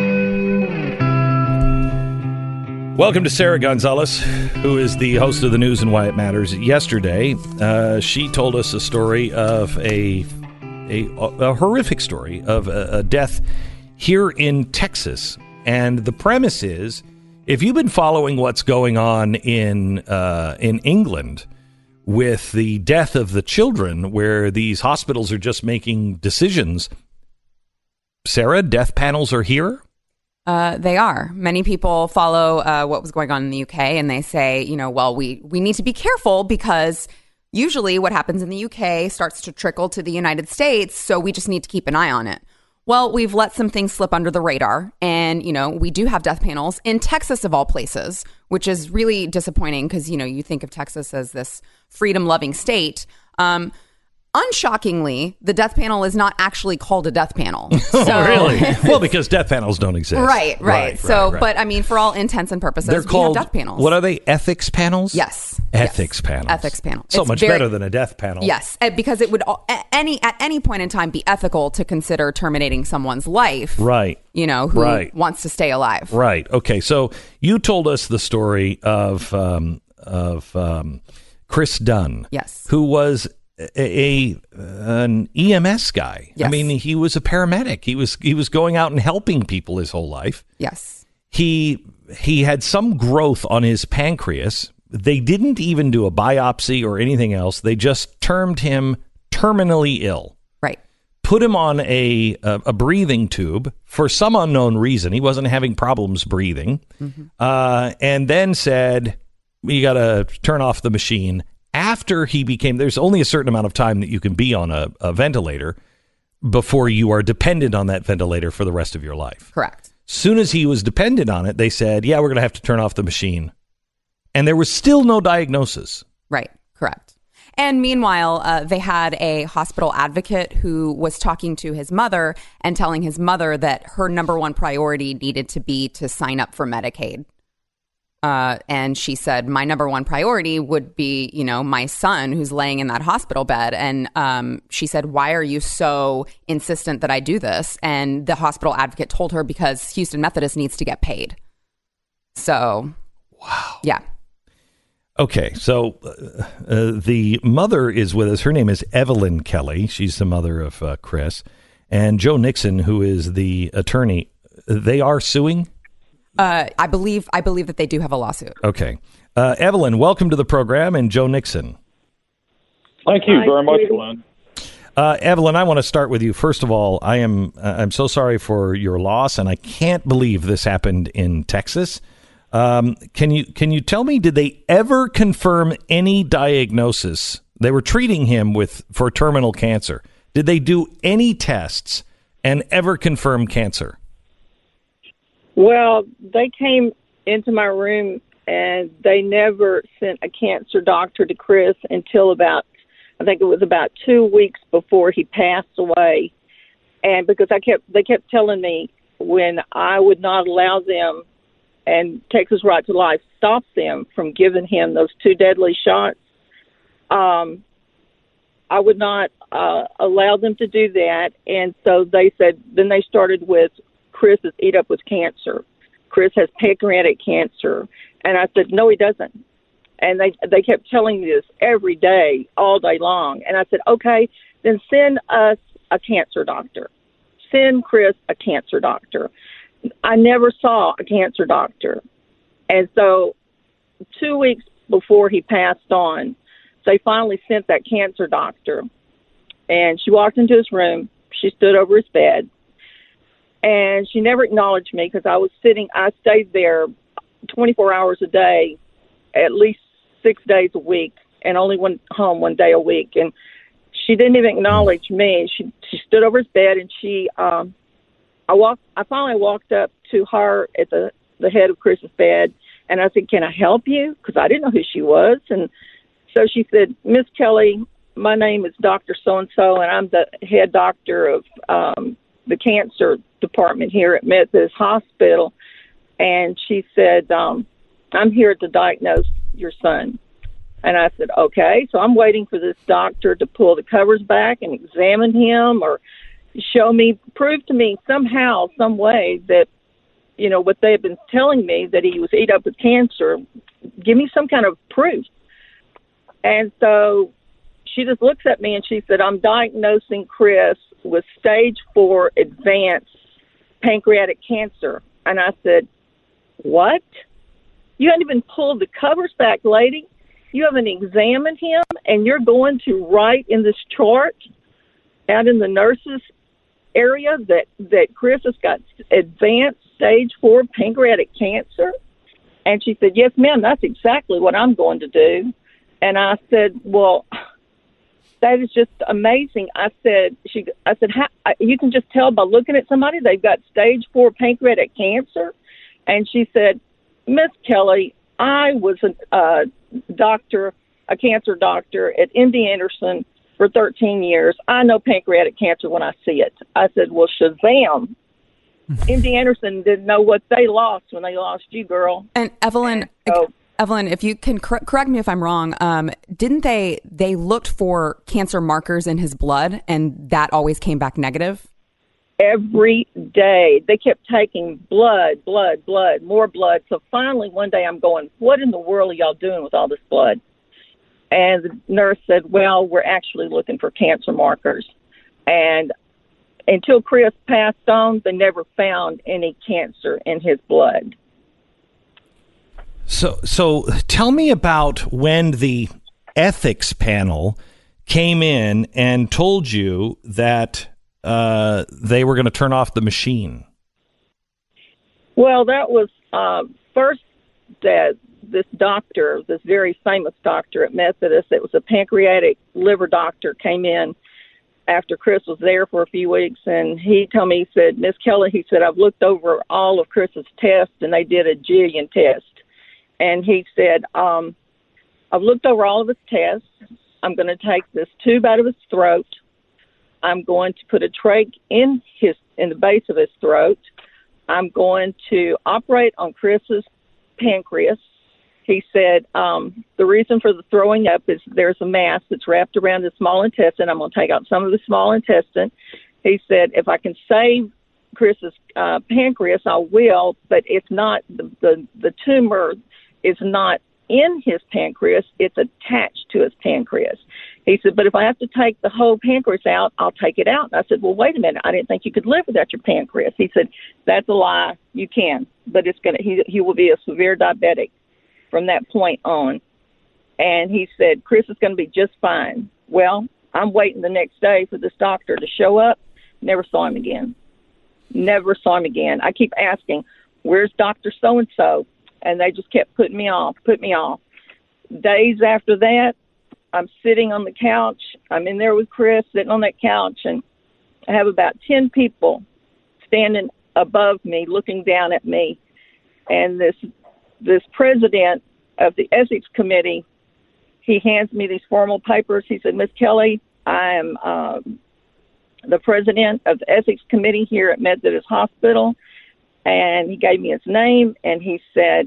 Welcome to Sarah Gonzalez, who is the host of the News and Why It Matters. Yesterday, she told us a story of a horrific story of a death here in Texas. And the premise is, if you've been following what's going on in England with the death of the children, where these hospitals are just making decisions, Sarah, death panels are here? They are. Many people follow what was going on in the UK, and they say, well, we need to be careful because usually what happens in the UK starts to trickle to the United States, so we just need to keep an eye on it. Well, we've let some things slip under the radar, and, we do have death panels in Texas, of all places, which is really disappointing because, you think of Texas as this freedom-loving state. Unshockingly, the death panel is not actually called a death panel. So, oh, really? Well, because death panels don't exist. Right. So, but I mean, for all intents and purposes, they're called death panels. What are they? Ethics panels? Yes. Ethics panels. Ethics panel. So much better than a death panel. Yes, because it would at any point in time be ethical to consider terminating someone's life. Right. Who wants to stay alive. Right. Okay. So you told us the story of Chris Dunn. Yes. Who was an EMS guy. Yes. I mean, he was a paramedic. He was going out and helping people his whole life. Yes. He had some growth on his pancreas. They didn't even do a biopsy or anything else. They just termed him terminally ill. Right. Put him on a breathing tube for some unknown reason. He wasn't having problems breathing. Mm-hmm. And then said, you got to turn off the machine. After he became, there's only a certain amount of time that you can be on a ventilator before you are dependent on that ventilator for the rest of your life. Correct. Soon as he was dependent on it, they said, yeah, we're going to have to turn off the machine. And there was still no diagnosis. Right. Correct. And meanwhile, they had a hospital advocate who was talking to his mother and telling his mother that her number one priority needed to be to sign up for Medicaid. And she said, my number one priority would be, my son who's laying in that hospital bed. And she said, why are you so insistent that I do this? And the hospital advocate told her because Houston Methodist needs to get paid. So, wow. Yeah. Okay. So the mother is with us. Her name is Evelyn Kelly. She's the mother of Chris. And Joe Nixon, who is the attorney. They are suing? I believe that they do have a lawsuit. Okay. Evelyn, welcome to the program, and Joe Nixon. Thank you very much, Glenn. Evelyn, I want to start with you. First of all, I'm so sorry for your loss, and I can't believe this happened in Texas. Can you tell me, did they ever confirm any diagnosis? They were treating him for terminal cancer. Did they do any tests and ever confirm cancer? Well, they came into my room and they never sent a cancer doctor to Chris until I think it was about 2 weeks before he passed away. And because they kept telling me when I would not allow them, and Texas Right to Life stops them from giving him those 2 deadly shots, I would not allow them to do that. And so they said, then they started with Chris is eat up with cancer. Chris has pancreatic cancer. And I said, no, he doesn't. And they kept telling me this every day, all day long. And I said, okay, then send us a cancer doctor. Send Chris a cancer doctor. I never saw a cancer doctor. And so 2 weeks before he passed on, they finally sent that cancer doctor. And she walked into his room. She stood over his bed. And she never acknowledged me because I stayed there 24 hours a day, at least 6 days a week, and only went home 1 day a week. And she didn't even acknowledge me. She stood over his bed, and I finally walked up to her at the head of Chris's bed, and I said, can I help you? Because I didn't know who she was. And so she said, Miss Kelly, my name is Dr. So-and-so, and I'm the head doctor of the cancer department here at Methodist Hospital. And she said, I'm here to diagnose your son. And I said, okay. So I'm waiting for this doctor to pull the covers back and examine him or prove to me somehow, some way that, what they have been telling me, that he was eat up with cancer, give me some kind of proof. And so she just looks at me and she said, I'm diagnosing Chris with stage 4 advanced pancreatic cancer. And I said, what? You haven't even pulled the covers back, lady. You haven't examined him, and you're going to write in this chart out in the nurses area that Chris has got advanced stage 4 pancreatic cancer? And she said, yes, ma'am, that's exactly what I'm going to do. And I said, well, that is just amazing. I said, how, you can just tell by looking at somebody they've got stage 4 pancreatic cancer. And she said, Miss Kelly, I was a cancer doctor at MD Anderson for 13 years. I know pancreatic cancer when I see it. I said, well, Shazam. MD Anderson didn't know what they lost when they lost you, girl. And Evelyn, if you can correct me if I'm wrong, didn't they looked for cancer markers in his blood and that always came back negative? Every day. They kept taking blood, more blood. So finally one day I'm going, what in the world are y'all doing with all this blood? And the nurse said, well, we're actually looking for cancer markers. And until Chris passed on, they never found any cancer in his blood. So tell me about when the ethics panel came in and told you that they were going to turn off the machine. Well, that was first that this doctor, this very famous doctor at Methodist, that was a pancreatic liver doctor, came in after Chris was there for a few weeks, and he told me, he said, Miss Kelly, he said, I've looked over all of Chris's tests, and they did a jillion tests. And he said, I've looked over all of his tests. I'm going to take this tube out of his throat. I'm going to put a trach in the base of his throat. I'm going to operate on Chris's pancreas. He said, the reason for the throwing up is there's a mass that's wrapped around the small intestine. I'm going to take out some of the small intestine. He said, if I can save Chris's pancreas, I will, but it's not, the tumor is not in his pancreas, it's attached to his pancreas. He said, but if I have to take the whole pancreas out, I'll take it out. And I said, well, wait a minute. I didn't think you could live without your pancreas. He said, that's a lie. You can, but he will be a severe diabetic from that point on. And he said, Chris is going to be just fine. Well, I'm waiting the next day for this doctor to show up. Never saw him again. I keep asking, where's Dr. So-and-so? And they just kept putting me off. Days after that, I'm sitting on the couch. I'm in there with Chris, sitting on that couch, and I have about 10 people standing above me, looking down at me. And this president of the ethics committee, he hands me these formal papers. He said, Miss Kelly, I am the president of the ethics committee here at Methodist Hospital. And he gave me his name, and he said,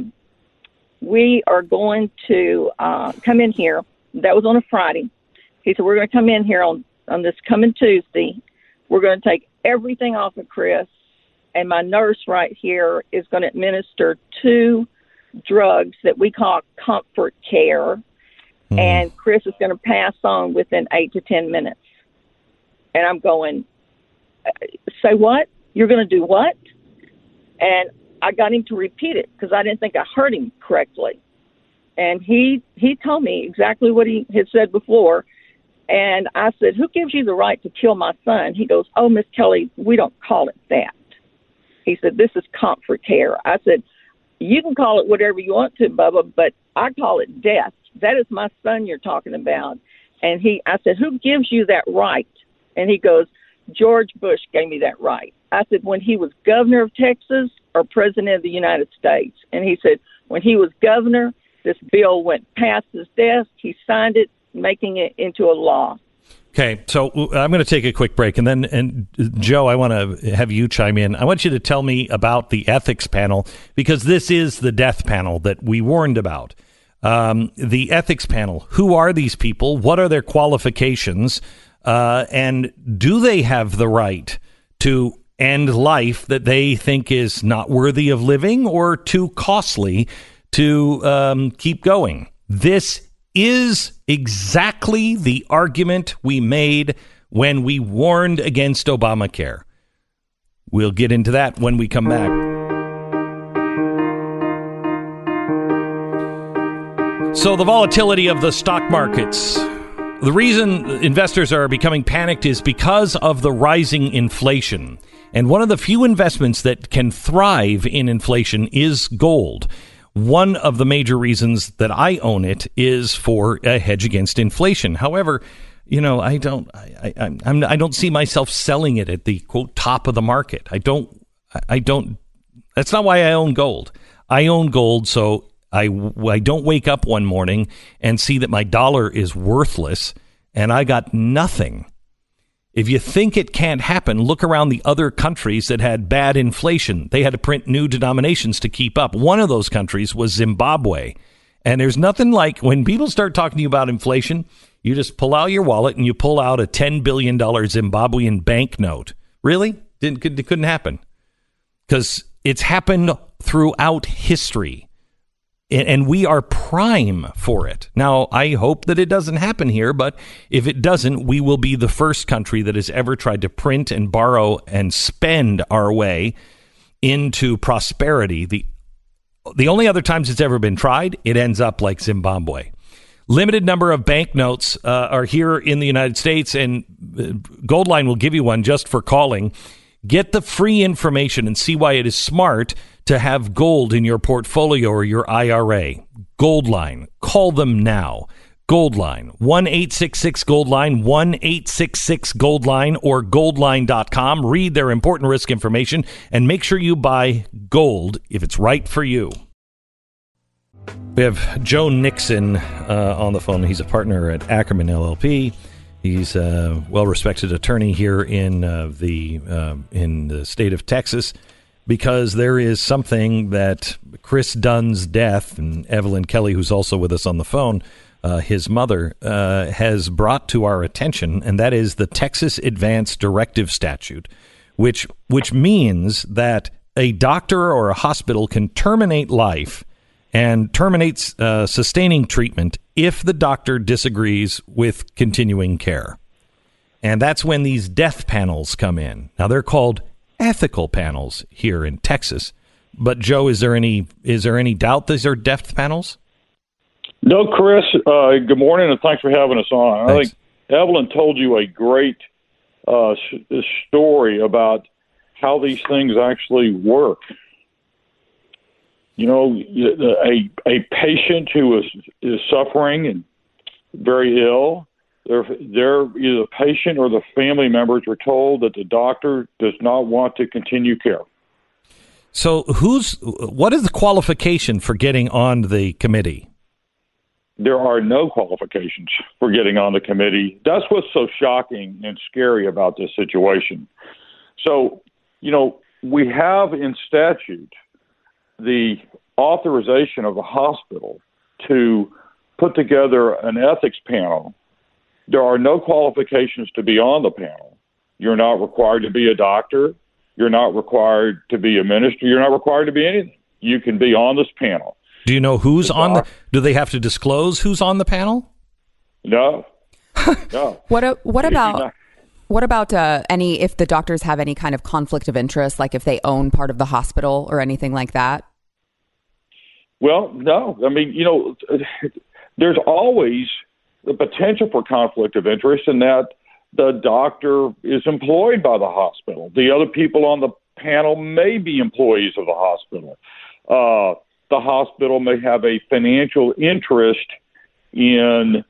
we are going to come in here. That was on a Friday. He said, we're going to come in here on this coming Tuesday. We're going to take everything off of Chris, and my nurse right here is going to administer 2 drugs that we call comfort care, and Chris is going to pass on within 8 to 10 minutes. And I'm going, say what? You're going to do what? And I got him to repeat it because I didn't think I heard him correctly. And he told me exactly what he had said before. And I said, who gives you the right to kill my son? He goes, oh, Miss Kelly, we don't call it that. He said, this is comfort care. I said, you can call it whatever you want to, Bubba, but I call it death. That is my son you're talking about. And I said, who gives you that right? And he goes, George Bush gave me that right. I said, when he was governor of Texas or president of the United States? And he said, when he was governor, this bill went past his desk. He signed it, making it into a law. Okay, so I'm going to take a quick break, and Joe, I want to have you chime in. I want you to tell me about the ethics panel, because this is the death panel that we warned about. The ethics panel, who are these people? What are their qualifications? And do they have the right to end life that they think is not worthy of living or too costly to keep going? This is exactly the argument we made when we warned against Obamacare. We'll get into that when we come back. So the volatility of the stock markets. The reason investors are becoming panicked is because of the rising inflation. And one of the few investments that can thrive in inflation is gold. One of the major reasons that I own it is for a hedge against inflation. However, you know, I don't see myself selling it at the quote top of the market. I don't. That's not why I own gold. I own gold so I don't wake up one morning and see that my dollar is worthless and I got nothing. If you think it can't happen, look around the other countries that had bad inflation. They had to print new denominations to keep up. One of those countries was Zimbabwe. And there's nothing like when people start talking to you about inflation, you just pull out your wallet and you pull out a $10 billion Zimbabwean banknote. Really? It couldn't happen. Because it's happened throughout history. And we are prime for it. Now, I hope that it doesn't happen here, but if it doesn't, we will be the first country that has ever tried to print and borrow and spend our way into prosperity. The only other times it's ever been tried, it ends up like Zimbabwe. Limited number of banknotes are here in the United States, and Goldline will give you one just for calling. Get the free information and see why it is smart to have gold in your portfolio or your IRA. Goldline. Call them now. Goldline. 1-866-GOLDLINE, 1-866-GOLDLINE, or goldline.com. Read their important risk information and make sure you buy gold if it's right for you. We have Joe Nixon on the phone. He's a partner at Ackerman LLP. He's a well-respected attorney here in the state of Texas, because there is something that Chris Dunn's death, and Evelyn Kelly, who's also with us on the phone, his mother, has brought to our attention, and that is the Texas Advance Directive Statute, which means that a doctor or a hospital can terminate life and terminates sustaining treatment if the doctor disagrees with continuing care. And that's when these death panels come in. Now, they're called ethical panels here in Texas. But, Joe, is there any doubt these are death panels? No, Chris. Good morning, and thanks for having us on. Thanks. I think Evelyn told you a great story about how these things actually work. You know, a patient who is suffering and very ill, either the patient or the family members are told that the doctor does not want to continue care. So what is the qualification for getting on the committee? There are no qualifications for getting on the committee. That's what's so shocking and scary about this situation. So, we have in statute the authorization of the hospital to put together an ethics panel. There are no qualifications to be on the panel. You're not required to be a doctor. You're not required to be a minister. You're not required to be anything. You can be on this panel. Do you know who's on the? Do they have to disclose who's on the panel? No. No. What about any, if the doctors have any kind of conflict of interest, like if they own part of the hospital or anything like that? Well, no. I mean, there's always the potential for conflict of interest in that the doctor is employed by the hospital. The other people on the panel may be employees of the hospital. The hospital may have a financial interest in,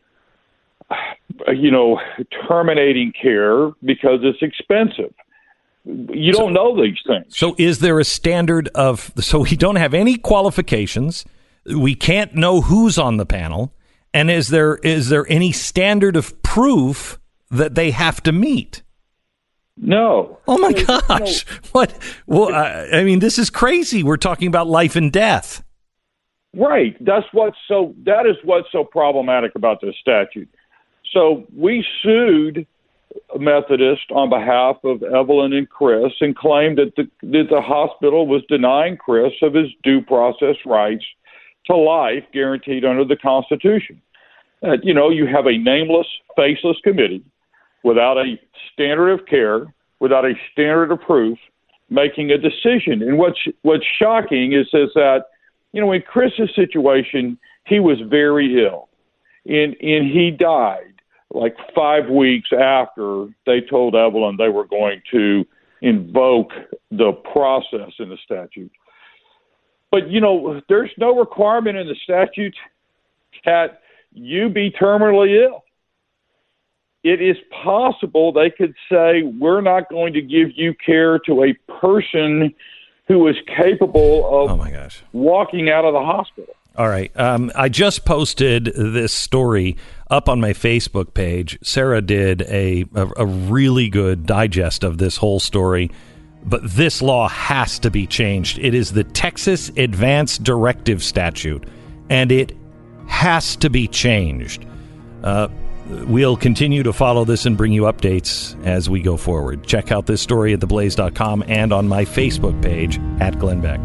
terminating care because it's expensive. You don't know these things. So is there a standard so we don't have any qualifications, we can't know who's on the panel, and is there any standard of proof that they have to meet? No. Oh my gosh. What? Well, I mean, this is crazy. We're talking about life and death. Right. That is what's so problematic about this statute. So we sued Methodist on behalf of Evelyn and Chris and claimed that the hospital was denying Chris of his due process rights to life guaranteed under the Constitution. You have a nameless, faceless committee without a standard of care, without a standard of proof, making a decision. And what's shocking is that, in Chris's situation, he was very ill, and he died like 5 weeks after they told Evelyn they were going to invoke the process in the statute. But, there's no requirement in the statute that you be terminally ill. It is possible they could say, we're not going to give you care to a person who is capable of walking out of the hospital. All right. I just posted this story up on my Facebook page. Sarah did a really good digest of this whole story, but this law has to be changed. It is the Texas Advanced Directive Statute, and it has to be changed. We'll continue to follow this and bring you updates as we go forward. Check out this story at theblaze.com and on my Facebook page at Glenn Beck.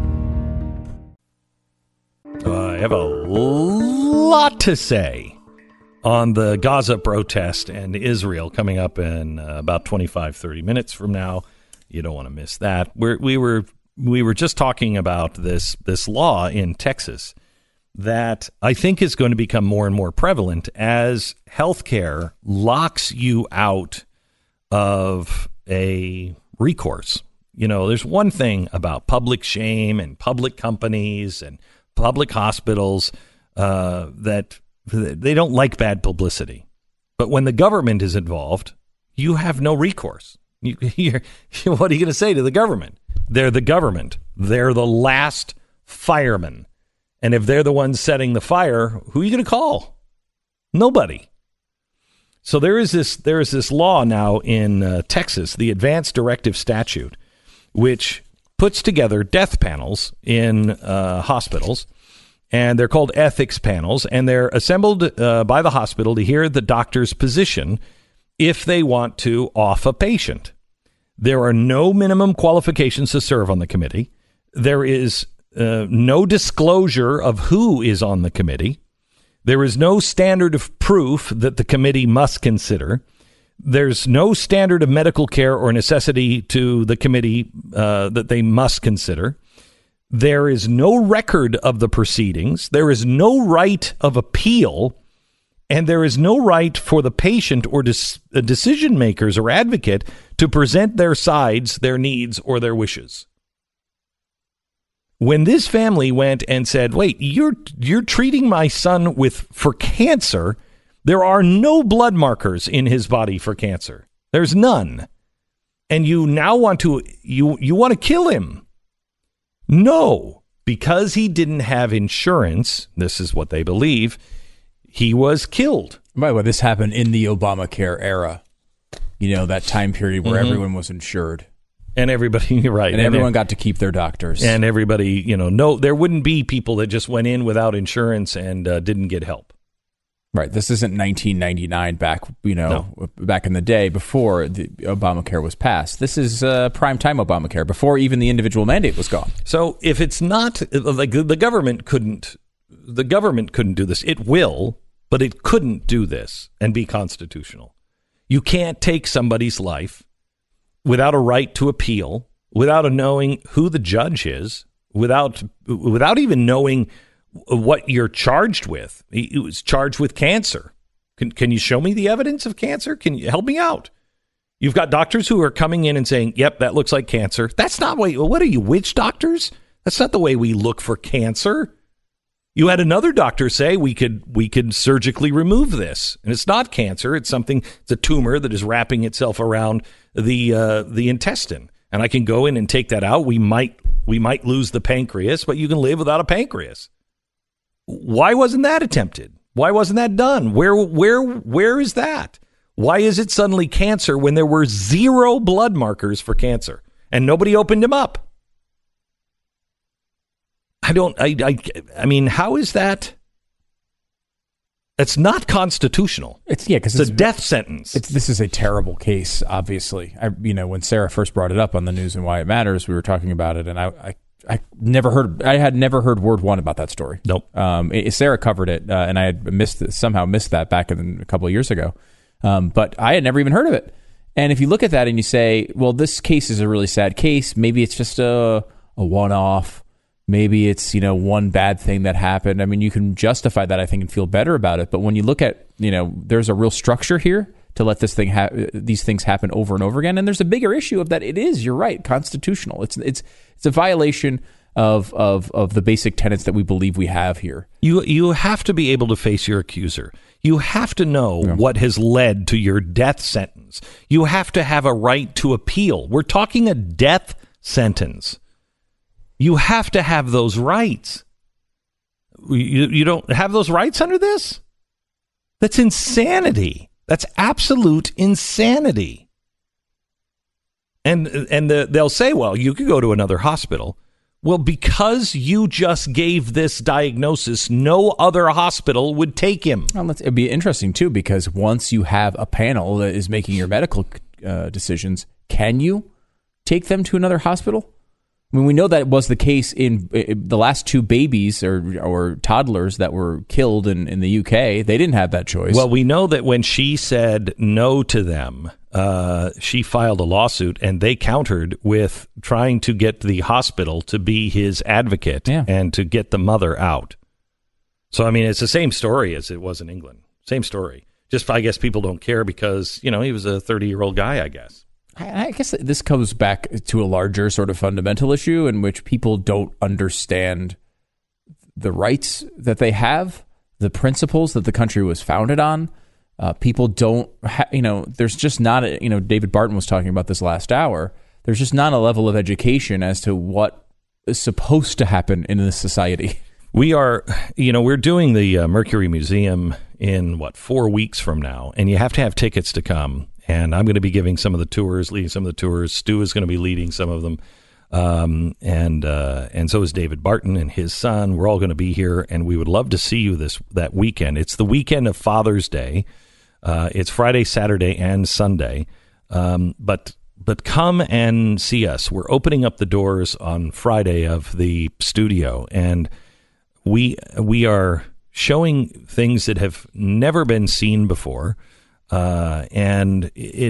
I have a lot to say on the Gaza protest and Israel coming up in about 25-30 minutes from now. You don't want to miss that. We were just talking about this law in Texas that I think is going to become more and more prevalent as healthcare locks you out of a recourse. There's one thing about public shame and public companies and public hospitals that they don't like bad publicity. But when the government is involved, you have no recourse. What are you going to say to the government? They're the government. They're the last firemen. And if they're the ones setting the fire, who are you going to call? Nobody. So there is this law now in Texas, the Advanced Directive Statute, which puts together death panels in hospitals, and they're called ethics panels, and they're assembled by the hospital to hear the doctor's position if they want to off a patient. There are no minimum qualifications to serve on the committee. There is no disclosure of who is on the committee. There is no standard of proof that the committee must consider. There's no standard of medical care or necessity to the committee that they must consider. There is no record of the proceedings. There is no right of appeal. And there is no right for the patient or decision makers or advocate to present their sides, their needs, or their wishes. When this family went and said, wait, you're treating my son for cancer, There are no blood markers in his body for cancer. There's none. And you now want to you want to kill him. No, because he didn't have insurance, this is what they believe, he was killed. By the way, this happened in the Obamacare era. You know, that time period where everyone was insured. And everybody, you're right. And everyone got to keep their doctors. And everybody, no, there wouldn't be people that just went in without insurance and didn't get help. Right. This isn't 1999 back, back in the day before the Obamacare was passed. This is prime time Obamacare, before even the individual mandate was gone. So if it's not, like the government couldn't do this. It will, but it couldn't do this and be constitutional. You can't take somebody's life without a right to appeal, without knowing who the judge is, without even knowing what you're charged with. He was charged with cancer. Can you show me the evidence of cancer? Can you help me out? You've got doctors who are coming in and saying, yep, that looks like cancer. That's not what are you, witch doctors? That's not the way we look for cancer. You had another doctor say we could surgically remove this, and it's not cancer. It's a tumor that is wrapping itself around the intestine, and I can go in and take that out. We might lose the pancreas, but you can live without a pancreas. Why wasn't that attempted? Why wasn't that done? Where is that? Why is it suddenly cancer when there were 0 blood markers for cancer and nobody opened him up? I mean, how is that? It's not constitutional. Because it's a death sentence. This is a terrible case, obviously. When Sarah first brought it up on the News and Why It Matters, we were talking about it, and I had never heard word one about that story. Nope. Sarah covered it, and I had somehow missed that back a couple of years ago. But I had never even heard of it. And if you look at that and you say, well, this case is a really sad case. Maybe it's just a one-off. Maybe it's, one bad thing that happened. I mean, you can justify that, I think, and feel better about it. But when you look at, there's a real structure here to let these things happen over and over again. And there's a bigger issue of that. It is, you're right, constitutional. It's a violation of the basic tenets that we believe we have here. You have to be able to face your accuser. You have to know what has led to your death sentence. You have to have a right to appeal. We're talking a death sentence. You have to have those rights. You don't have those rights under this? That's insanity. That's absolute insanity. And they'll say, well, you could go to another hospital. Well, because you just gave this diagnosis, no other hospital would take him. Well, it'd be interesting, too, because once you have a panel that is making your medical decisions, can you take them to another hospital? I mean, we know that was the case in the last 2 babies or toddlers that were killed in the UK. They didn't have that choice. Well, we know that when she said no to them, she filed a lawsuit, and they countered with trying to get the hospital to be his advocate and to get the mother out. So, I mean, it's the same story as it was in England. Same story. Just, I guess people don't care because, he was a 30-year-old guy, I guess. I guess this comes back to a larger sort of fundamental issue in which people don't understand the rights that they have, the principles that the country was founded on. People don't, there's just not, David Barton was talking about this last hour. There's just not a level of education as to what is supposed to happen in this society. We are, we're doing the Mercury Museum in 4 weeks from now, and you have to have tickets to come. And I'm going to be giving some of the tours, leading some of the tours. Stu is going to be leading some of them. And so is David Barton and his son. We're all going to be here, and we would love to see you that weekend. It's the weekend of Father's Day. It's Friday, Saturday, and Sunday. But come and see us. We're opening up the doors on Friday of the studio, and we are showing things that have never been seen before. And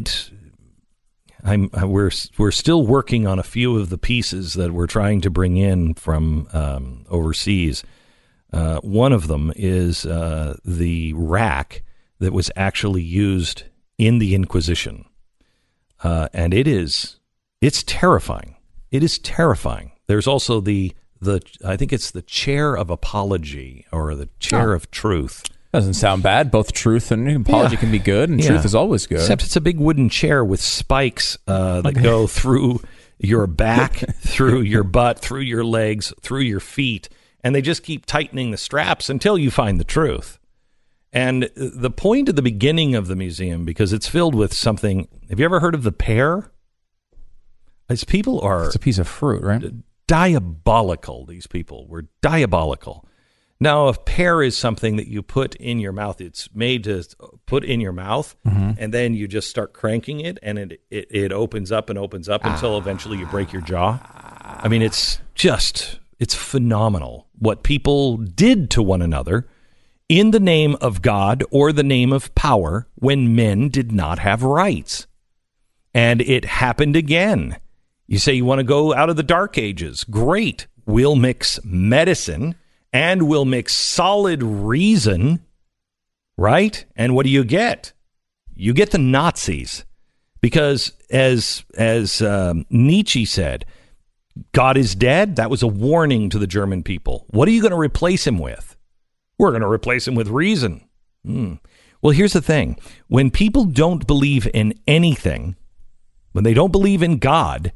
we're still working on a few of the pieces that we're trying to bring in from overseas. One of them is the rack that was actually used in the Inquisition, and it's terrifying. It is terrifying. There's also the I think it's the chair of apology or the chair of truth. Doesn't sound bad. Both truth and apology can be good, and truth is always good. Except it's a big wooden chair with spikes that go through your back, through your butt, through your legs, through your feet, and they just keep tightening the straps until you find the truth. And the point at the beginning of the museum, because it's filled with something, have you ever heard of the pear? It's a piece of fruit, right? Diabolical. These people were diabolical. Now, a pear is something that you put in your mouth. It's made to put in your mouth, and then you just start cranking it, and it opens up and opens up until eventually you break your jaw. I mean, it's phenomenal what people did to one another in the name of God or the name of power when men did not have rights. And it happened again. You say you want to go out of the dark ages. Great. We'll mix medicine and we'll mix solid reason, right? And what do you get? You get the Nazis. Because as Nietzsche said, God is dead. That was a warning to the German people. What are you going to replace him with? We're going to replace him with reason. Well, here's the thing. When people don't believe in anything, when they don't believe in God,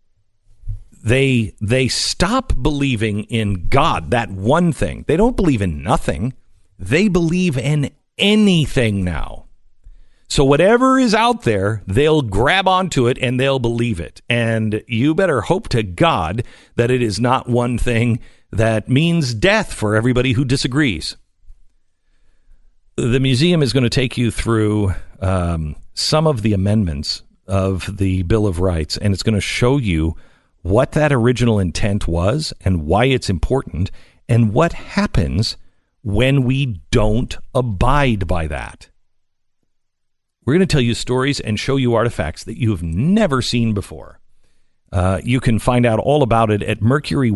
they stop believing in God, that one thing. They don't believe in nothing. They believe in anything now. So whatever is out there, they'll grab onto it and they'll believe it. And you better hope to God that it is not one thing that means death for everybody who disagrees. The museum is going to take you through some of the amendments of the Bill of Rights, and it's going to show you what that original intent was and why it's important and what happens when we don't abide by that. We're going to tell you stories and show you artifacts that you have never seen before. You can find out all about it at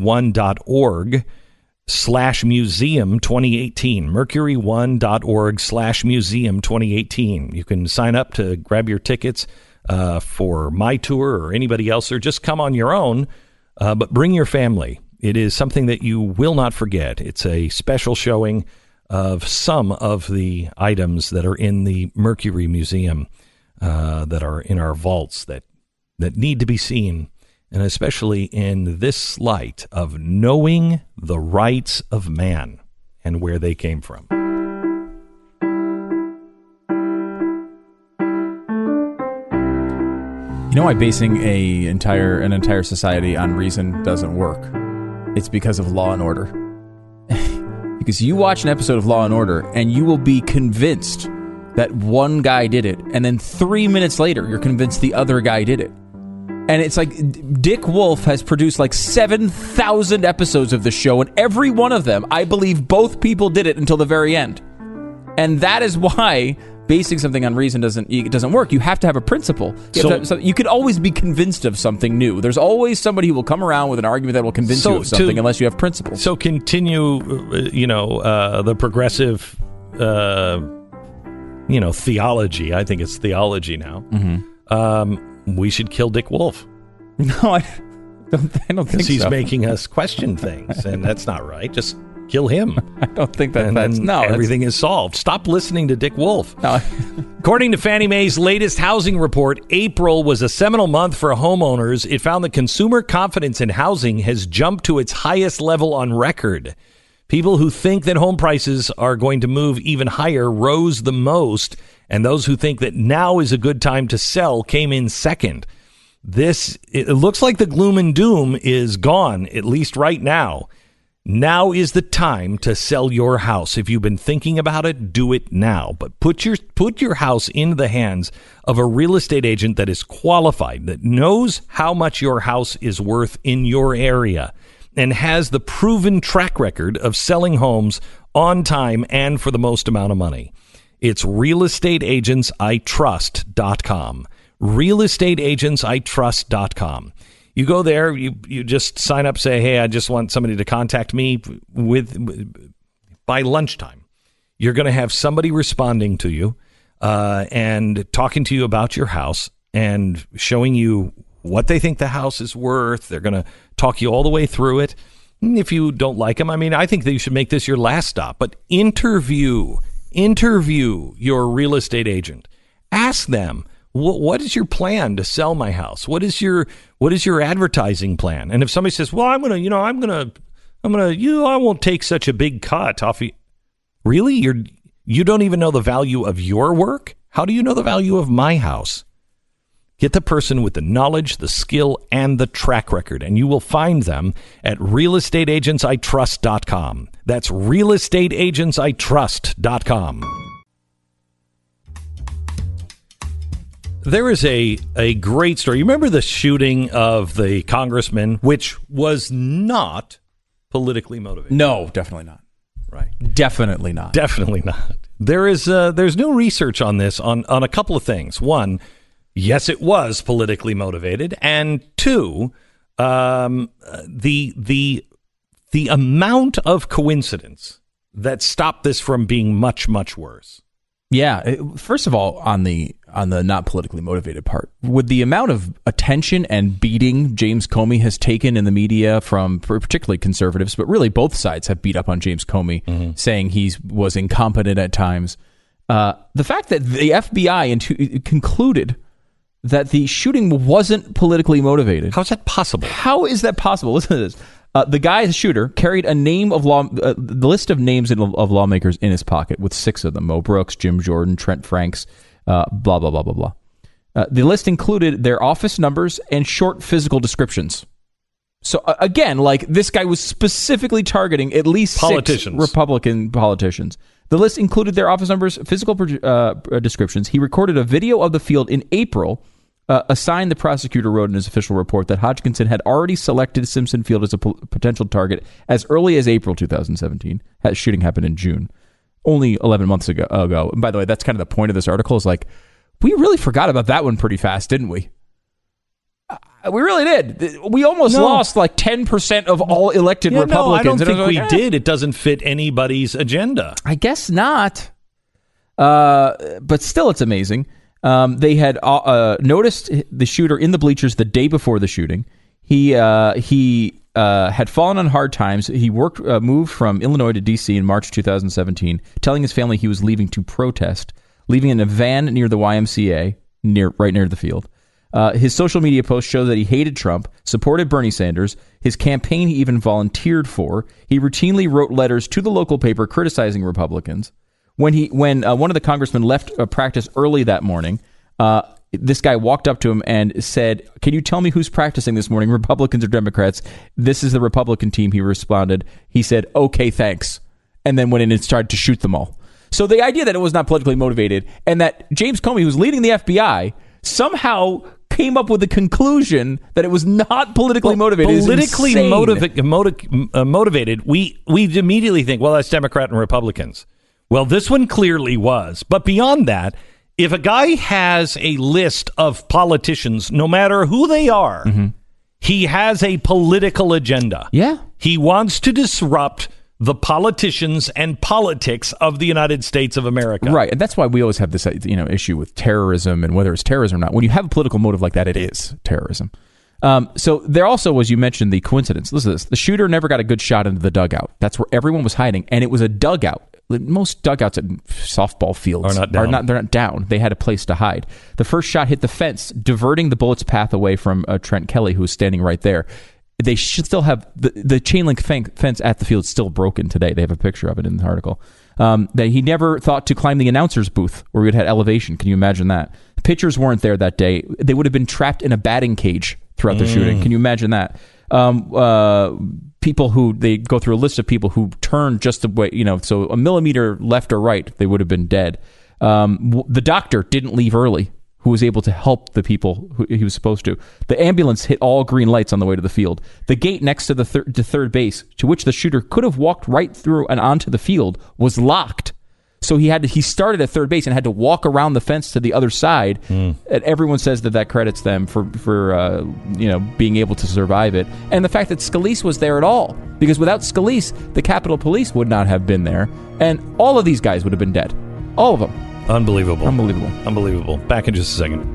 mercury1.org/museum 2018. mercury1.org/museum 2018. You can sign up to grab your tickets for my tour or anybody else, or just come on your own, but bring your family. It is something that you will not forget. It's a special showing of some of the items that are in the Mercury Museum, that are in our vaults that need to be seen, and especially in this light of knowing the rights of man and where they came from. You know why basing an entire society on reason doesn't work? It's because of Law and Order. Because you watch an episode of Law and Order and you will be convinced that one guy did it, and then 3 minutes later you're convinced the other guy did it. And it's like Dick Wolf has produced like 7,000 episodes of the show, and every one of them, I believe both people did it until the very end. And that is why basing something on reason doesn't work. You have to have a principle. You could always be convinced of something new. There's always somebody who will come around with an argument that will convince you of something unless you have principles. So continue, the progressive, theology. I think it's theology now. Mm-hmm. We should kill Dick Wolf. No, I don't think so. Because he's making us question things, and that's not right. Just kill him. I don't think everything is solved. Stop listening to Dick Wolf. No. According to Fannie Mae's latest housing report, April was a seminal month for homeowners. It found that consumer confidence in housing has jumped to its highest level on record. People who think that home prices are going to move even higher rose the most, and those who think that now is a good time to sell came in second. It looks like the gloom and doom is gone, at least right now. Now is the time to sell your house. If you've been thinking about it, do it now. But put your house into the hands of a real estate agent that is qualified, that knows how much your house is worth in your area, and has the proven track record of selling homes on time and for the most amount of money. It's realestateagentsitrust.com. realestateagentsitrust.com. You go there, you just sign up, say, hey, I just want somebody to contact me by lunchtime. You're going to have somebody responding to you and talking to you about your house and showing you what they think the house is worth. They're going to talk you all the way through it. If you don't like them, I think that you should make this your last stop. But interview Interview your real estate agent. Ask them, what is your plan to sell my house? What is your advertising plan? And if somebody says, well, I won't take such a big cut off. Really? You don't even know the value of your work? How do you know the value of my house? Get the person with the knowledge, the skill, and the track record, and you will find them at realestateagentsitrust.com. That's realestateagentsitrust.com. There is a great story. You remember the shooting of the congressman, which was not politically motivated? No, definitely not. Right. Definitely not. Definitely not. There's new research on this on a couple of things. One, yes, it was politically motivated, and two, the amount of coincidence that stopped this from being much, much worse. Yeah. First of all, on the not politically motivated part, with the amount of attention and beating James Comey has taken in the media from particularly conservatives, but really both sides have beat up on James Comey, saying he was incompetent at times. The fact that the FBI concluded that the shooting wasn't politically motivated. How's that possible? How is that possible? Listen to this. The shooter, carried a name of the list of names of lawmakers in his pocket with 6 of them: Mo Brooks, Jim Jordan, Trent Franks, blah, blah, blah, blah, blah. The list included their office numbers and short physical descriptions. So again, like, this guy was specifically targeting at least 6 Republican politicians. The list included their office numbers, physical descriptions. He recorded a video of the field in April. A sign the prosecutor wrote in his official report that Hodgkinson had already selected Simpson Field as a potential target as early as April 2017. That shooting happened in June, only 11 months ago. And by the way, that's kind of the point of this article, is like, we really forgot about that one pretty fast, didn't we? We really did. We almost lost like 10% of all elected Republicans. No, I don't think we did. It doesn't fit anybody's agenda. I guess not. But still, it's amazing. They had noticed the shooter in the bleachers the day before the shooting. He had fallen on hard times. He moved from Illinois to D.C. in March 2017, telling his family he was leaving to protest, leaving in a van near the YMCA, right near the field. His social media posts show that he hated Trump, supported Bernie Sanders. His campaign he even volunteered for. He routinely wrote letters to the local paper criticizing Republicans. When one of the congressmen left practice early that morning, this guy walked up to him and said, "Can you tell me who's practicing this morning, Republicans or Democrats?" "This is the Republican team," he responded. He said, "Okay, thanks," and then went in and started to shoot them all. So the idea that it was not politically motivated, and that James Comey, who's leading the FBI, somehow came up with the conclusion that it was not politically motivated. Politically motivated, we immediately think, well, that's Democrat and Republicans. Well, this one clearly was. But beyond that, if a guy has a list of politicians, no matter who they are, he has a political agenda. Yeah. He wants to disrupt the politicians and politics of the United States of America. Right. And that's why we always have this issue with terrorism and whether it's terrorism or not. When you have a political motive like that, it is terrorism. So there also, as you mentioned, the coincidence. Listen to this. The shooter never got a good shot into the dugout. That's where everyone was hiding. And it was a dugout. Most dugouts at softball fields are not down. They're not down. They had a place to hide. The first shot hit the fence, diverting the bullet's path away from Trent Kelly, who was standing right there. They should still have the chain link fence at the field still broken today. They have a picture of it in the article. That he never thought to climb the announcer's booth where we had elevation. Can you imagine that? The pitchers weren't there that day. They would have been trapped in a batting cage throughout the shooting. Can you imagine that? People who they go through a list of people who turned just the way, so a millimeter left or right, they would have been dead. The doctor didn't leave early, who was able to help the people who he was supposed to. The ambulance hit all green lights on the way to the field. The gate next to the third base, to which the shooter could have walked right through and onto the field, was locked. So he started at third base and had to walk around the fence to the other side. And everyone says that credits them for being able to survive it. And the fact that Scalise was there at all. Because without Scalise, the Capitol Police would not have been there. And all of these guys would have been dead. All of them. Unbelievable. Back in just a second.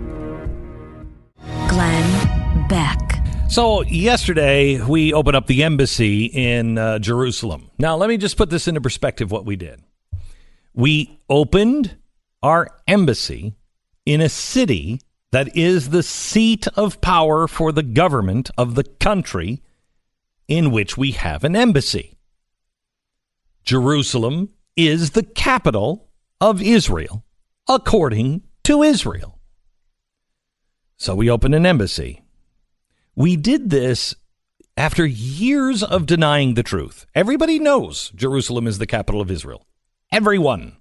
Glenn Beck. So yesterday, we opened up the embassy in Jerusalem. Now, let me just put this into perspective, what we did. We opened our embassy in a city that is the seat of power for the government of the country in which we have an embassy. Jerusalem is the capital of Israel, according to Israel. So we opened an embassy. We did this after years of denying the truth. Everybody knows Jerusalem is the capital of Israel. Everyone.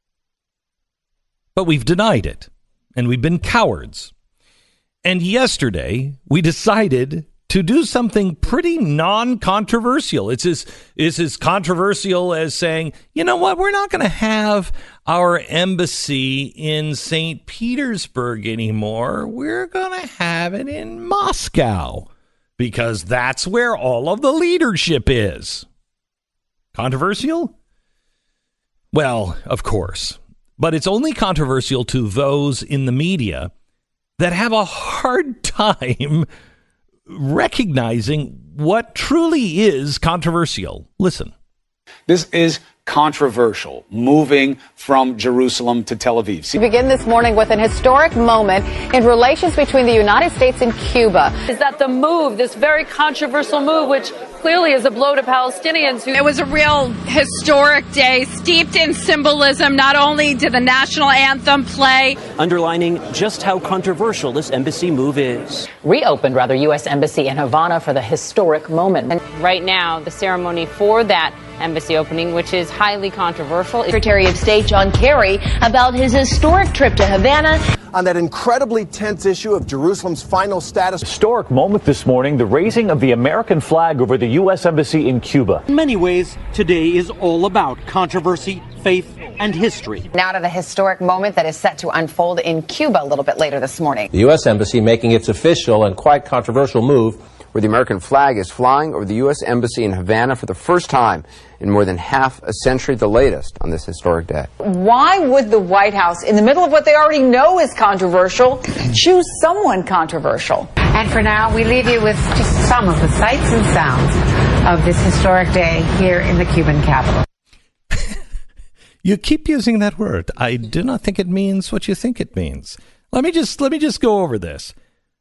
But we've denied it, and we've been cowards. And yesterday, we decided to do something pretty non-controversial. It's as controversial as saying, you know what, we're not going to have our embassy in St. Petersburg anymore. We're going to have it in Moscow, because that's where all of the leadership is. Controversial? Well, of course. But it's only controversial to those in the media that have a hard time recognizing what truly is controversial. Listen. This is controversial, moving from Jerusalem to Tel Aviv. We begin this morning with an historic moment in relations between the United States and Cuba. Is that the move, this very controversial move, which clearly is a blow to Palestinians? It was a real historic day, steeped in symbolism. Not only did the national anthem play, underlining just how controversial this embassy move is. Reopened, U.S. Embassy in Havana for the historic moment. And right now, the ceremony for that embassy opening, which is highly controversial. Secretary of State John Kerry about his historic trip to Havana. On that incredibly tense issue of Jerusalem's final status. Historic moment this morning, the raising of the American flag over the U.S. Embassy in Cuba. In many ways, today is all about controversy, faith, and history. Now to the historic moment that is set to unfold in Cuba a little bit later this morning. The U.S. Embassy making its official and quite controversial move, where the American flag is flying over the U.S. Embassy in Havana for the first time in more than half a century, the latest on this historic day. Why would the White House, in the middle of what they already know is controversial, choose someone controversial? And for now, we leave you with just some of the sights and sounds of this historic day here in the Cuban capital. You keep using that word. I do not think it means what you think it means. Let me just go over this.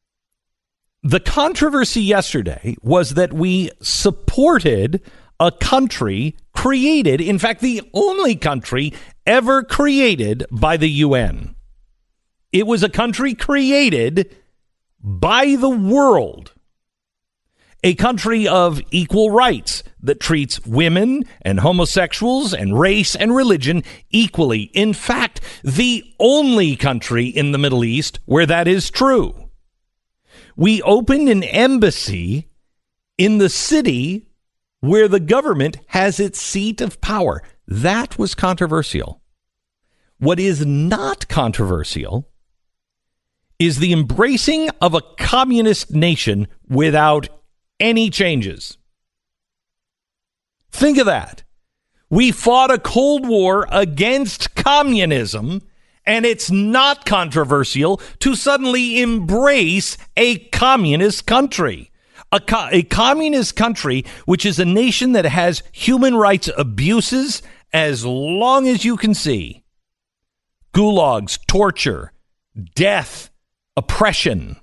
The controversy yesterday was that we supported a country created, in fact, the only country ever created by the UN. It was a country created by the world. A country of equal rights that treats women and homosexuals and race and religion equally. In fact, the only country in the Middle East where that is true. We opened an embassy in the city where the government has its seat of power. That was controversial. What is not controversial is the embracing of a communist nation without any changes. Think of that. We fought a Cold War against communism, and it's not controversial to suddenly embrace a communist country. A communist country, which is a nation that has human rights abuses as long as you can see. Gulags, torture, death, oppression.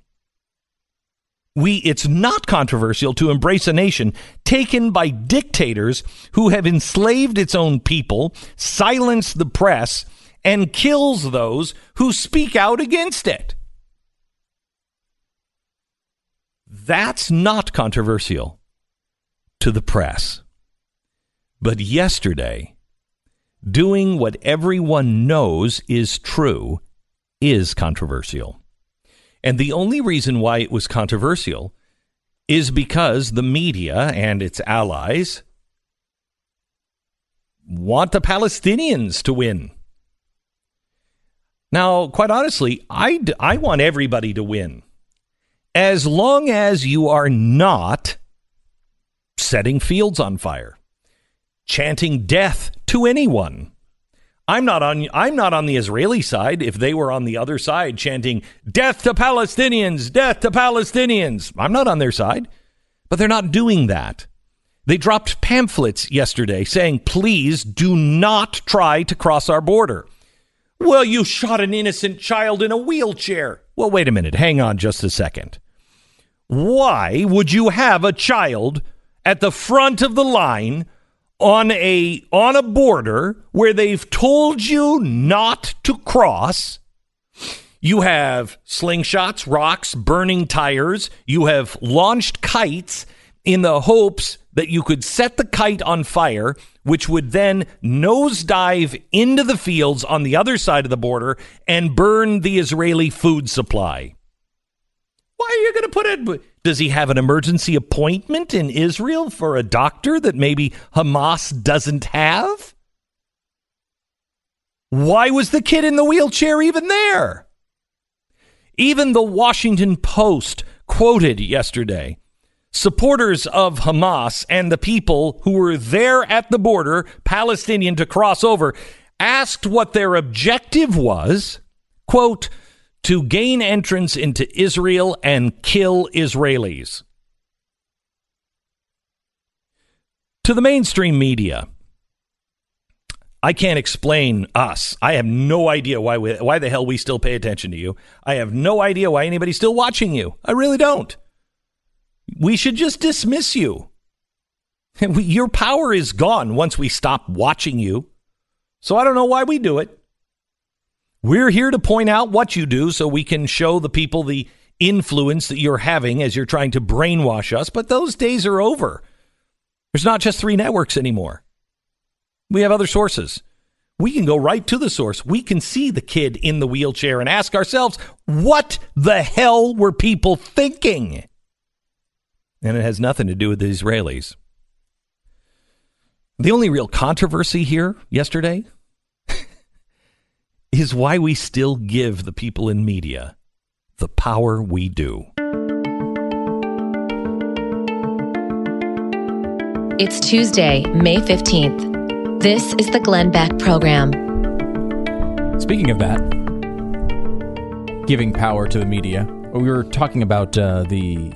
It's not controversial to embrace a nation taken by dictators who have enslaved its own people, silenced the press, and kills those who speak out against it. That's not controversial to the press. But yesterday, doing what everyone knows is true is controversial. And the only reason why it was controversial is because the media and its allies want the Palestinians to win. Now, quite honestly, I want everybody to win. As long as you are not setting fields on fire, chanting death to anyone. I'm not on the Israeli side. If they were on the other side chanting death to Palestinians, death to Palestinians, I'm not on their side. But they're not doing that. They dropped pamphlets yesterday saying, please do not try to cross our border. Well, you shot an innocent child in a wheelchair. Well, wait a minute. Hang on just a second. Why would you have a child at the front of the line on a border where they've told you not to cross? You have slingshots, rocks, burning tires. You have launched kites in the hopes that you could set the kite on fire, which would then nosedive into the fields on the other side of the border and burn the Israeli food supply. Why are you going to put it? Does he have an emergency appointment in Israel for a doctor that maybe Hamas doesn't have? Why was the kid in the wheelchair even there? Even the Washington Post quoted yesterday supporters of Hamas and the people who were there at the border, Palestinian, to cross over, asked what their objective was, quote, to gain entrance into Israel and kill Israelis. To the mainstream media, I can't explain us. I have no idea why the hell we still pay attention to you. I have no idea why anybody's still watching you. I really don't. We should just dismiss you. Your power is gone once we stop watching you. So I don't know why we do it. We're here to point out what you do so we can show the people the influence that you're having as you're trying to brainwash us. But those days are over. There's not just 3 networks anymore. We have other sources. We can go right to the source. We can see the kid in the wheelchair and ask ourselves, what the hell were people thinking? And it has nothing to do with the Israelis. The only real controversy here yesterday is why we still give the people in media the power we do. It's Tuesday, May 15th. This is the Glenn Beck Program. Speaking of that, giving power to the media, we were talking about the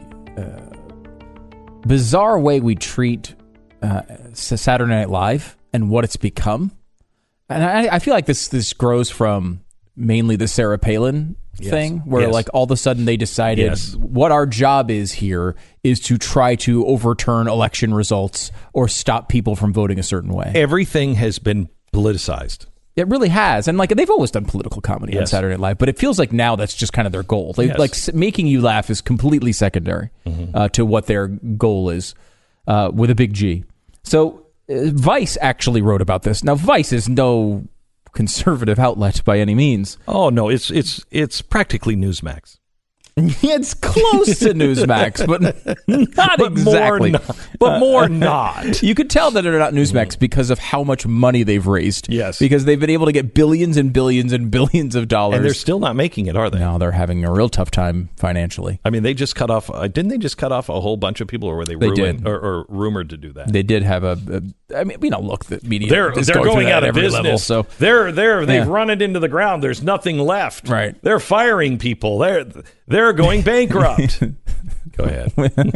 bizarre way we treat Saturday Night Live and what it's become. And I feel like this grows from mainly the Sarah Palin thing, where like all of a sudden they decided what our job is here is to try to overturn election results or stop people from voting a certain way. Everything has been politicized. It really has. And like they've always done political comedy on Saturday Night Live, but it feels like now that's just kind of their goal. Like making you laugh is completely secondary to what their goal is with a big G. So Vice actually wrote about this. Now, Vice is no conservative outlet by any means. Oh, no, it's practically Newsmax. It's close to Newsmax, but not exactly. More not. You could tell that they're not Newsmax because of how much money they've raised. Yes. Because they've been able to get billions and billions and billions of dollars. And they're still not making it, are they? No, they're having a real tough time financially. I mean, they just cut off, didn't they just cut off a whole bunch of people, or were they ruined, or rumored to do that? They did have look, the media they're going out of business. Level, so they've run it into the ground. There's nothing left. Right. They're firing people. They're going bankrupt. Go ahead.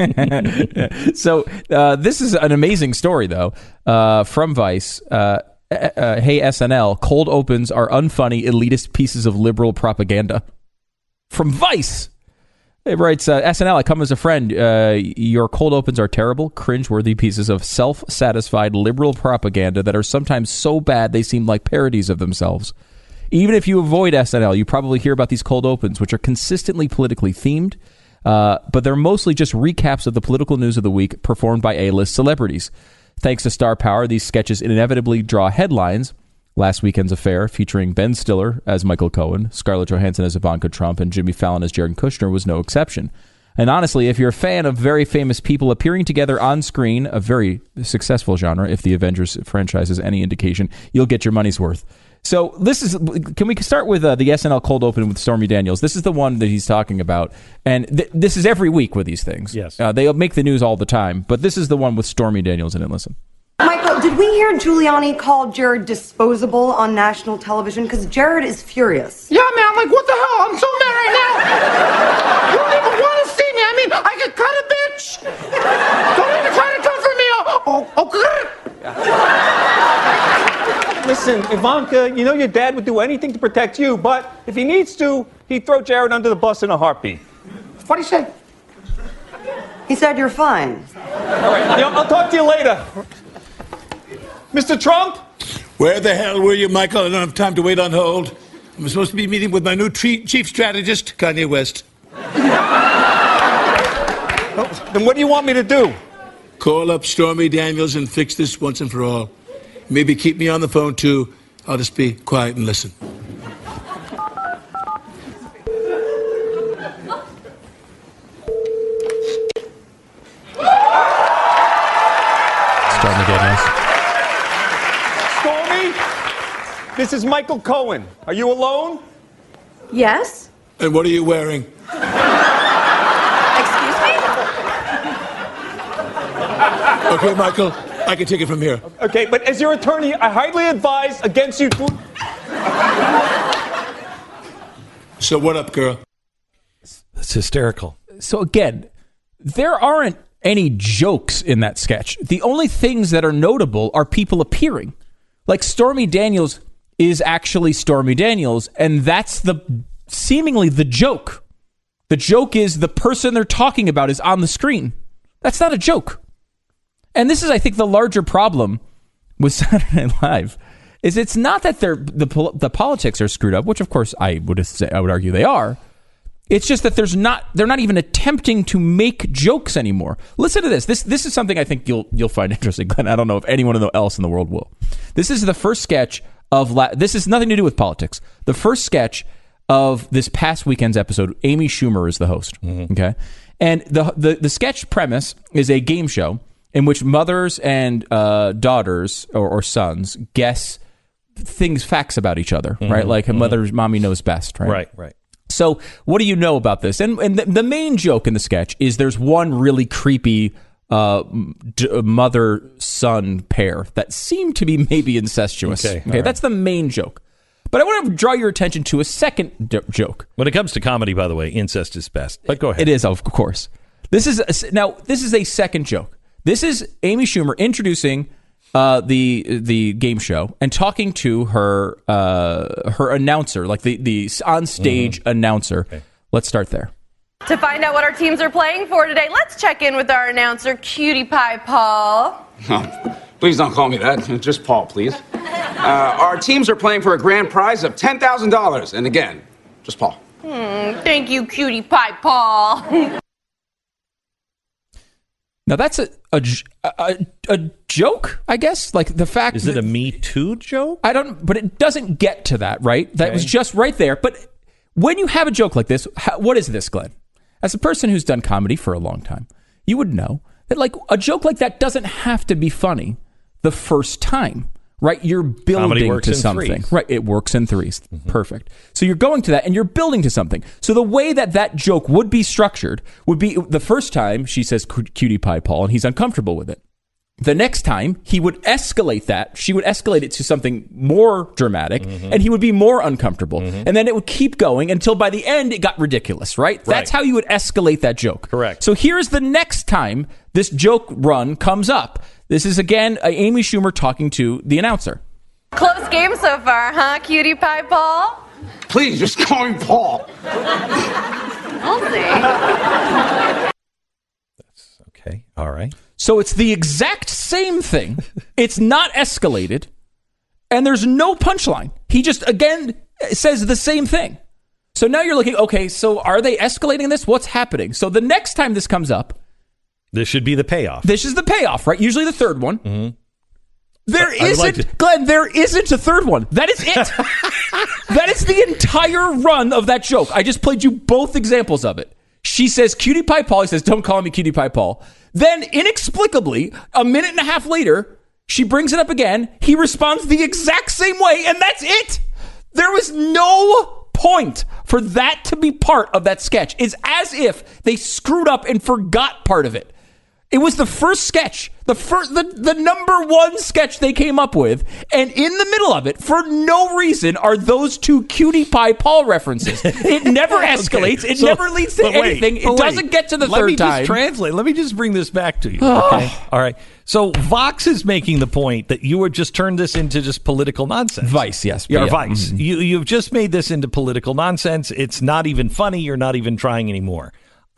So this is an amazing story, though, from Vice. Hey, SNL, cold opens are unfunny, elitist pieces of liberal propaganda. From Vice. It writes, SNL, I come as a friend. Your cold opens are terrible, cringeworthy pieces of self-satisfied liberal propaganda that are sometimes so bad they seem like parodies of themselves. Even if you avoid SNL, you probably hear about these cold opens, which are consistently politically themed, but they're mostly just recaps of the political news of the week performed by A-list celebrities. Thanks to star power, these sketches inevitably draw headlines. Last weekend's affair, featuring Ben Stiller as Michael Cohen, Scarlett Johansson as Ivanka Trump, and Jimmy Fallon as Jared Kushner, was no exception. And honestly, if you're a fan of very famous people appearing together on screen, a very successful genre, if the Avengers franchise is any indication, you'll get your money's worth. So can we start with the SNL cold open with Stormy Daniels? This is the one that he's talking about. And this is every week with these things. Yes. They make the news all the time. But this is the one with Stormy Daniels in it. Listen. Michael, did we hear Giuliani call Jared disposable on national television? Because Jared is furious. Yeah, man, like, what the hell? I'm so mad right now. You don't even want to see me. I mean, I could cut a bitch. Don't even try to comfort me. Listen, Ivanka, you know your dad would do anything to protect you, but if he needs to, he'd throw Jared under the bus in a heartbeat. What'd he say? He said you're fine. All right, I'll talk to you later. Mr. Trump? Where the hell were you, Michael? I don't have time to wait on hold. I'm supposed to be meeting with my new chief strategist, Kanye West. Then what do you want me to do? Call up Stormy Daniels and fix this once and for all. Maybe keep me on the phone, too. I'll just be quiet and listen. Stormy Daniels. Stormy? This is Michael Cohen. Are you alone? Yes? And what are you wearing? Excuse me? Okay, Michael, I can take it from here. Okay, but as your attorney, I highly advise against you. So what up, girl? That's hysterical. So again, there aren't any jokes in that sketch. The only things that are notable are people appearing. Like Stormy Daniels is actually Stormy Daniels, and that's seemingly the joke. The joke is the person they're talking about is on the screen. That's not a joke. And this is, I think, the larger problem with Saturday Night Live, is it's not that the politics are screwed up, which of course I would argue they are. It's just that they're not even attempting to make jokes anymore. Listen to this. This is something I think you'll find interesting, Glenn. I don't know if anyone else in the world will. This is the first sketch of this has nothing to do with politics. The first sketch of this past weekend's episode. Amy Schumer is the host. Mm-hmm. Okay, and the sketch premise is a game show in which mothers and daughters or sons guess facts about each other. Mm-hmm. Right, like mommy knows best. Right. Right. So what do you know about this? And the main joke in the sketch is there's one really creepy mother-son pair that seem to be maybe incestuous. Okay, right. That's the main joke. But I want to draw your attention to a second joke. When it comes to comedy, by the way, incest is best. But go ahead. It is, of course. This is a second joke. This is Amy Schumer introducing the game show and talking to her announcer, like the on stage announcer. Okay. Let's start there. To find out what our teams are playing for today, let's check in with our announcer, Cutie Pie Paul. Oh, please don't call me that. Just Paul, please. Our teams are playing for a grand prize of $10,000, and again, just Paul. Thank you, Cutie Pie Paul. Now that's a joke, I guess. Like the fact is it a Me Too joke? But it doesn't get to that, right? That was just right there. But when you have a joke like this, what is this, Glenn? As a person who's done comedy for a long time, you would know that like a joke like that doesn't have to be funny the first time, right? You're building to something, right? It works in threes. Mm-hmm. Perfect. So you're going to that and you're building to something. So the way that joke would be structured would be the first time she says Cutie Pie Paul and he's uncomfortable with it. The next time he would escalate that, she would escalate it to something more dramatic, and he would be more uncomfortable. Mm-hmm. And then it would keep going until by the end it got ridiculous, right? That's how you would escalate that joke. Correct. So here's the next time this joke run comes up. This is, again, Amy Schumer talking to the announcer. Close game so far, huh, Cutie Pie Paul? Please, just call me Paul. We'll see. Okay, all right. So it's the exact same thing. It's not escalated, and there's no punchline. He just, again, says the same thing. So now you're looking, okay, so are they escalating this? What's happening? So the next time this comes up, this should be the payoff. This is the payoff, right? Usually the third one. Mm-hmm. Glenn, there isn't a third one. That is it. That is the entire run of that joke. I just played you both examples of it. She says, Cutie Pie Paul. He says, don't call me Cutie Pie Paul. Then, inexplicably, a minute and a half later, she brings it up again. He responds the exact same way, and that's it. There was no point for that to be part of that sketch. It's as if they screwed up and forgot part of it. It was the first sketch, the number one sketch they came up with, and in the middle of it, for no reason, are those two Cutie Pie Paul references. It never escalates. It never leads to anything. It doesn't get to the third time. Let me just translate. Let me just bring this back to you. Okay. All right. So Vox is making the point that you would just turn this into just political nonsense. Vice, yes. Yeah, Vice. Mm-hmm. You've just made this into political nonsense. It's not even funny. You're not even trying anymore.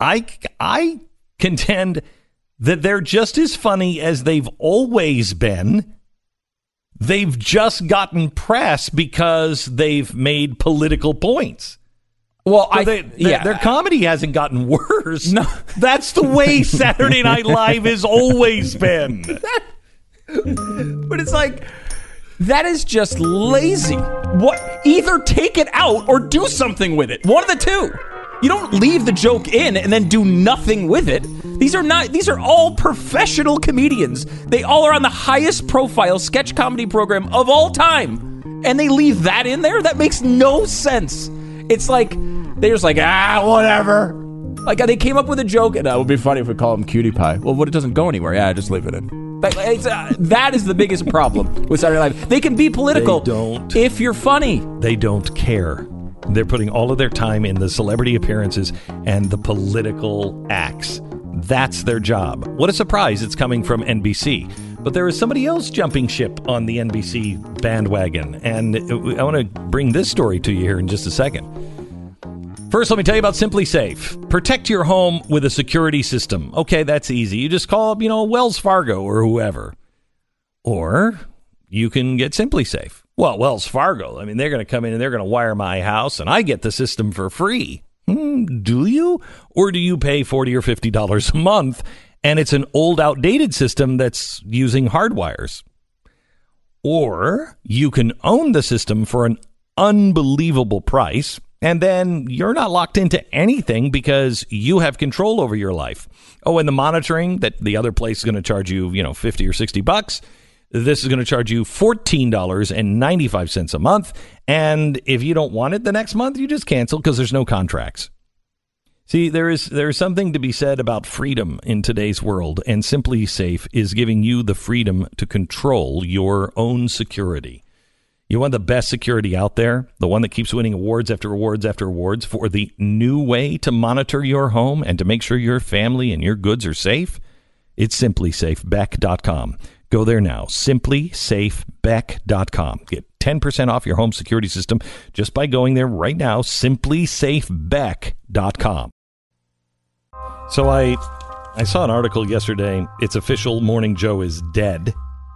I contend that they're just as funny as they've always been. They've just gotten press because they've made political points. Well, their comedy hasn't gotten worse. No, that's the way Saturday Night Live has always been. But it's like, that is just lazy. Either take it out or do something with it. One of the two. You don't leave the joke in and then do nothing with it. These are all professional comedians. They all are on the highest profile sketch comedy program of all time. And they leave that in there? That makes no sense. It's like, they're just like, whatever. Like, they came up with a joke, and it would be funny if we call him Cutie Pie. Well, it doesn't go anywhere. Yeah, just leave it in. That is the biggest problem with Saturday Night Live. They can be political if you're funny. They don't care. They're putting all of their time in the celebrity appearances and the political acts. That's their job. What a surprise it's coming from NBC. But there is somebody else jumping ship on the NBC bandwagon. And I want to bring this story to you here in just a second. First, let me tell you about Simply Safe. Protect your home with a security system. Okay, that's easy. You just call up, Wells Fargo or whoever. Or you can get Simply Safe. Well, Wells Fargo, they're going to come in and they're going to wire my house and I get the system for free. Do you? Or do you pay $40 or $50 a month and it's an old, outdated system that's using hard wires? Or you can own the system for an unbelievable price and then you're not locked into anything because you have control over your life. Oh, and the monitoring that the other place is going to charge you, $50 or $60. This is going to charge you $14.95 a month. And if you don't want it the next month, you just cancel because there's no contracts. See, there is something to be said about freedom in today's world. And Simply Safe is giving you the freedom to control your own security. You want the best security out there, the one that keeps winning awards after awards after awards for the new way to monitor your home and to make sure your family and your goods are safe? It's simplysafebeck.com. Go there now, simplysafebeck.com. Get 10% off your home security system just by going there right now, simplysafebeck.com. So I saw an article yesterday. It's official, Morning Joe is dead.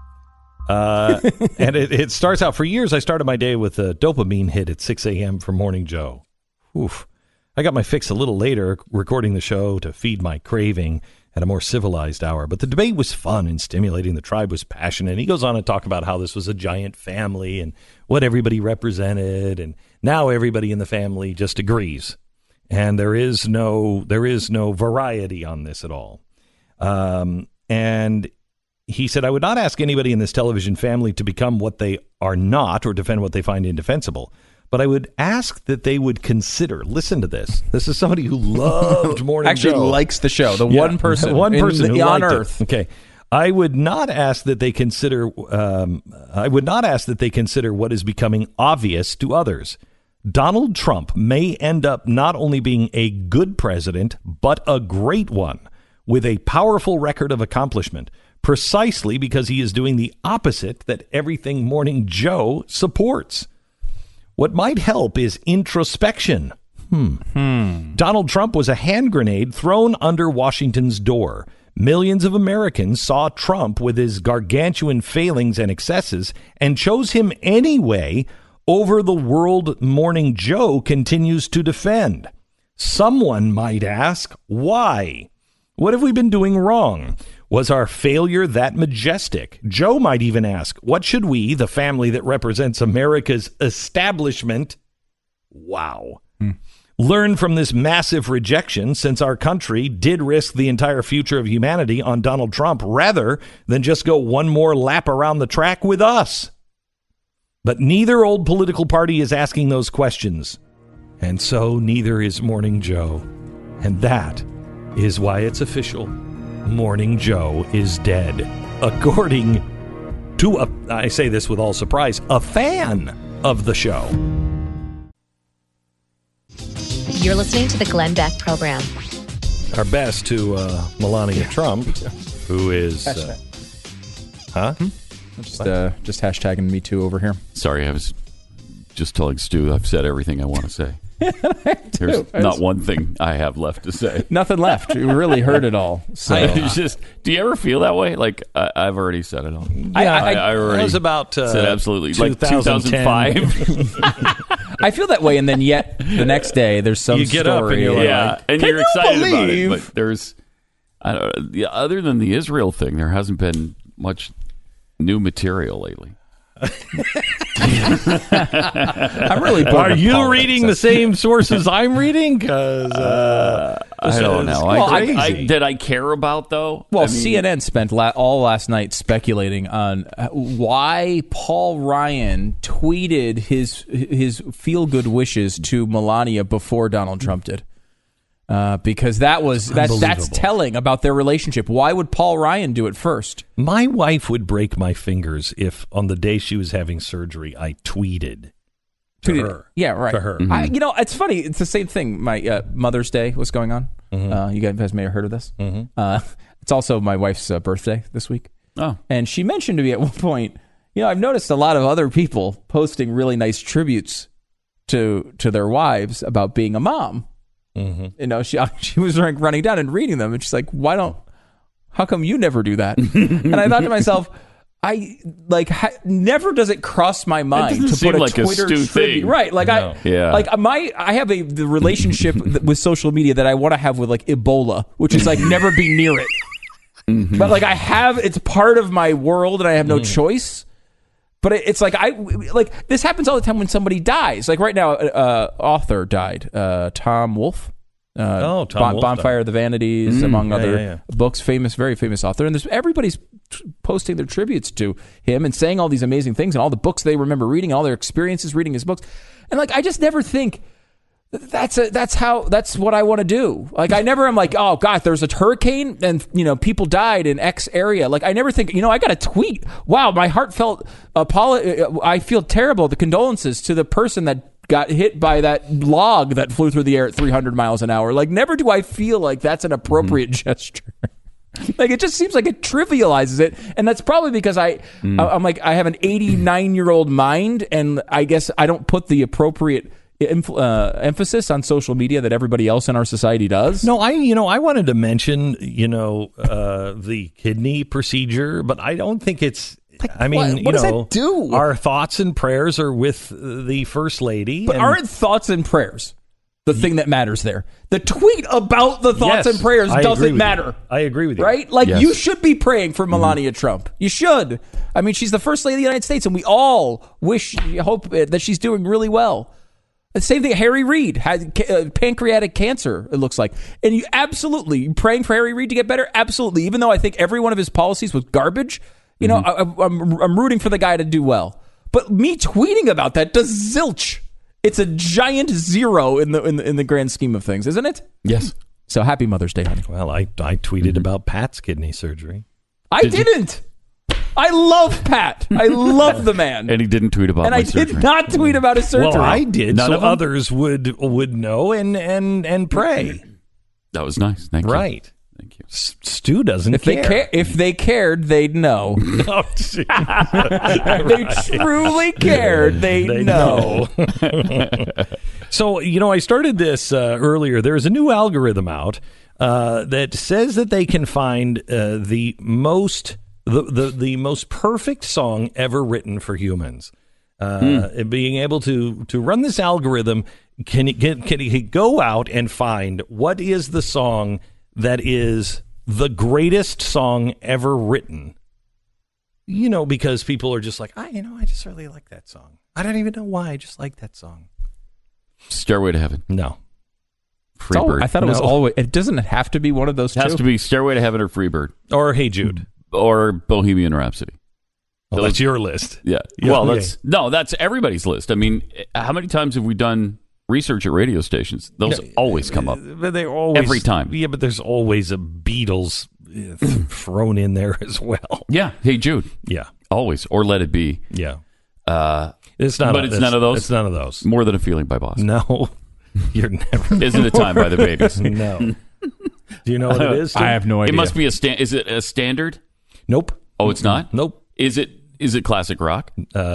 And it starts out, for years, I started my day with a dopamine hit at 6 a.m. for Morning Joe. Oof. I got my fix a little later, recording the show to feed my craving at a more civilized hour. But the debate was fun and stimulating. The tribe was passionate. He goes on to talk about how this was a giant family and what everybody represented. And now everybody in the family just agrees. And there is no variety on this at all. And he said, I would not ask anybody in this television family to become what they are not or defend what they find indefensible. But I would ask that they would consider, listen to this. This is somebody who loved Morning Joe. Actually likes the show. One person who on liked earth. It. Okay. I would not ask that they consider what is becoming obvious to others. Donald Trump may end up not only being a good president, but a great one with a powerful record of accomplishment, precisely because he is doing the opposite that everything Morning Joe supports. What might help is introspection. Donald Trump was a hand grenade thrown under Washington's door. Millions of Americans saw Trump with his gargantuan failings and excesses and chose him anyway over the world Morning Joe continues to defend. Someone might ask, why? What have we been doing wrong? Was our failure that majestic? Joe might even ask, what should we, the family that represents America's establishment, learn from this massive rejection, since our country did risk the entire future of humanity on Donald Trump rather than just go one more lap around the track with us? But neither old political party is asking those questions, and so neither is Morning Joe. And that is why it's official. Morning Joe is dead. According to, I say this with all surprise, a fan of the show. You're listening to the Glenn Beck Program. Our best to Melania Trump, who is... Just hashtagging me too over here. Sorry, I was just telling Stu I've said everything I want to say. There's not one thing I have left to say. Nothing left. You really heard it all. So. Do you ever feel that way? Like, I've already said it all. Yeah, I already was about said absolutely. 2005. I feel that way, and then yet the next day there's some you get story. Up and you're like, and you're excited about it. But there's, other than the Israel thing, there hasn't been much new material lately. I'm really bored. Are of you politics. reading the same sources I'm reading? Because I don't know. Did I care about though? Well, CNN spent all last night speculating on why Paul Ryan tweeted his feel good wishes to Melania before Donald Trump did. Because that's telling about their relationship. Why would Paul Ryan do it first? My wife would break my fingers if on the day she was having surgery I tweeted to her. Yeah, right. To her. Mm-hmm. It's funny. It's the same thing. My Mother's Day was going on. Mm-hmm. You guys may have heard of this. Mm-hmm. It's also my wife's birthday this week. Oh, and she mentioned to me at one point, I've noticed a lot of other people posting really nice tributes to their wives about being a mom. Mm-hmm. She was running down and reading them, and she's like, how come you never do that? And I thought to myself, never does it cross my mind to put a Twitter tribute. Thing. Right. I have the relationship with social media that I want to have with Ebola, which is never be near it. Mm-hmm. But it's part of my world and I have no choice. But it's this happens all the time when somebody dies. Like right now, author died, Tom Wolfe. Tom Wolfe Bonfire of the Vanities, among other books. Very famous author. And everybody's posting their tributes to him and saying all these amazing things and all the books they remember reading, and all their experiences reading his books. And I just never think that's what I want to do. I never am like, oh God, there's a hurricane and people died in X area. I never think, I got a tweet. Wow, my heartfelt I feel terrible. The condolences to the person that got hit by that log that flew through the air at 300 miles an hour. Never do I feel like that's an appropriate gesture. It just seems like it trivializes it, and that's probably because I'm I have an 89-year-old mind, and I guess I don't put the appropriate emphasis on social media that everybody else in our society does. No, I wanted to mention the kidney procedure, but I don't think it's. What does that do? Our thoughts and prayers are with the First Lady. But aren't thoughts and prayers the thing that matters there? The tweet about the thoughts and prayers doesn't matter. I agree with you. Right? You should be praying for Melania Trump. You should. She's the First Lady of the United States, and we all hope that she's doing really well. The same thing, Harry Reid had pancreatic cancer, it looks like. And you absolutely, praying for Harry Reid to get better? Absolutely. Even though I think every one of his policies was garbage, I'm rooting for the guy to do well. But me tweeting about that does zilch. It's a giant zero in the grand scheme of things, isn't it? Yes. So happy Mother's Day, honey. Well, I tweeted about Pat's kidney surgery. I didn't. I love Pat. I love the man. And he didn't tweet about my surgery. And I did not tweet about his surgery. Well, I did, so others would know and pray. That was nice. Thank you. Right. Thank you. Stu doesn't care. If they cared, they'd know. If they truly cared, they'd know. So, I started this earlier. There's a new algorithm out that says that they can find the most perfect song ever written for humans. Being able to run this algorithm, can it go out and find what is the song that is the greatest song ever written? Because people are just like, I just really like that song. I don't even know why. I just like that song. Stairway to Heaven. No. Freebird. I thought it was always. It doesn't have to be one of those two. It has to be Stairway to Heaven or Freebird. Or Hey Jude. Or Bohemian Rhapsody. Well, that's your list. Yeah. Well, that's everybody's list. How many times have we done research at radio stations? Those always come up. But they always every time. Yeah, but there's always a Beatles thrown in there as well. Yeah. Hey, Jude. Yeah. Always. Or Let It Be. Yeah. It's none of those. It's none of those. More Than a Feeling by Boston. No. You're never. Isn't It Time by the Babies? No. Do you know what it is? Tim? I have no idea. It must be Is it a standard? Nope. Oh, it's not? Nope. Is it classic rock?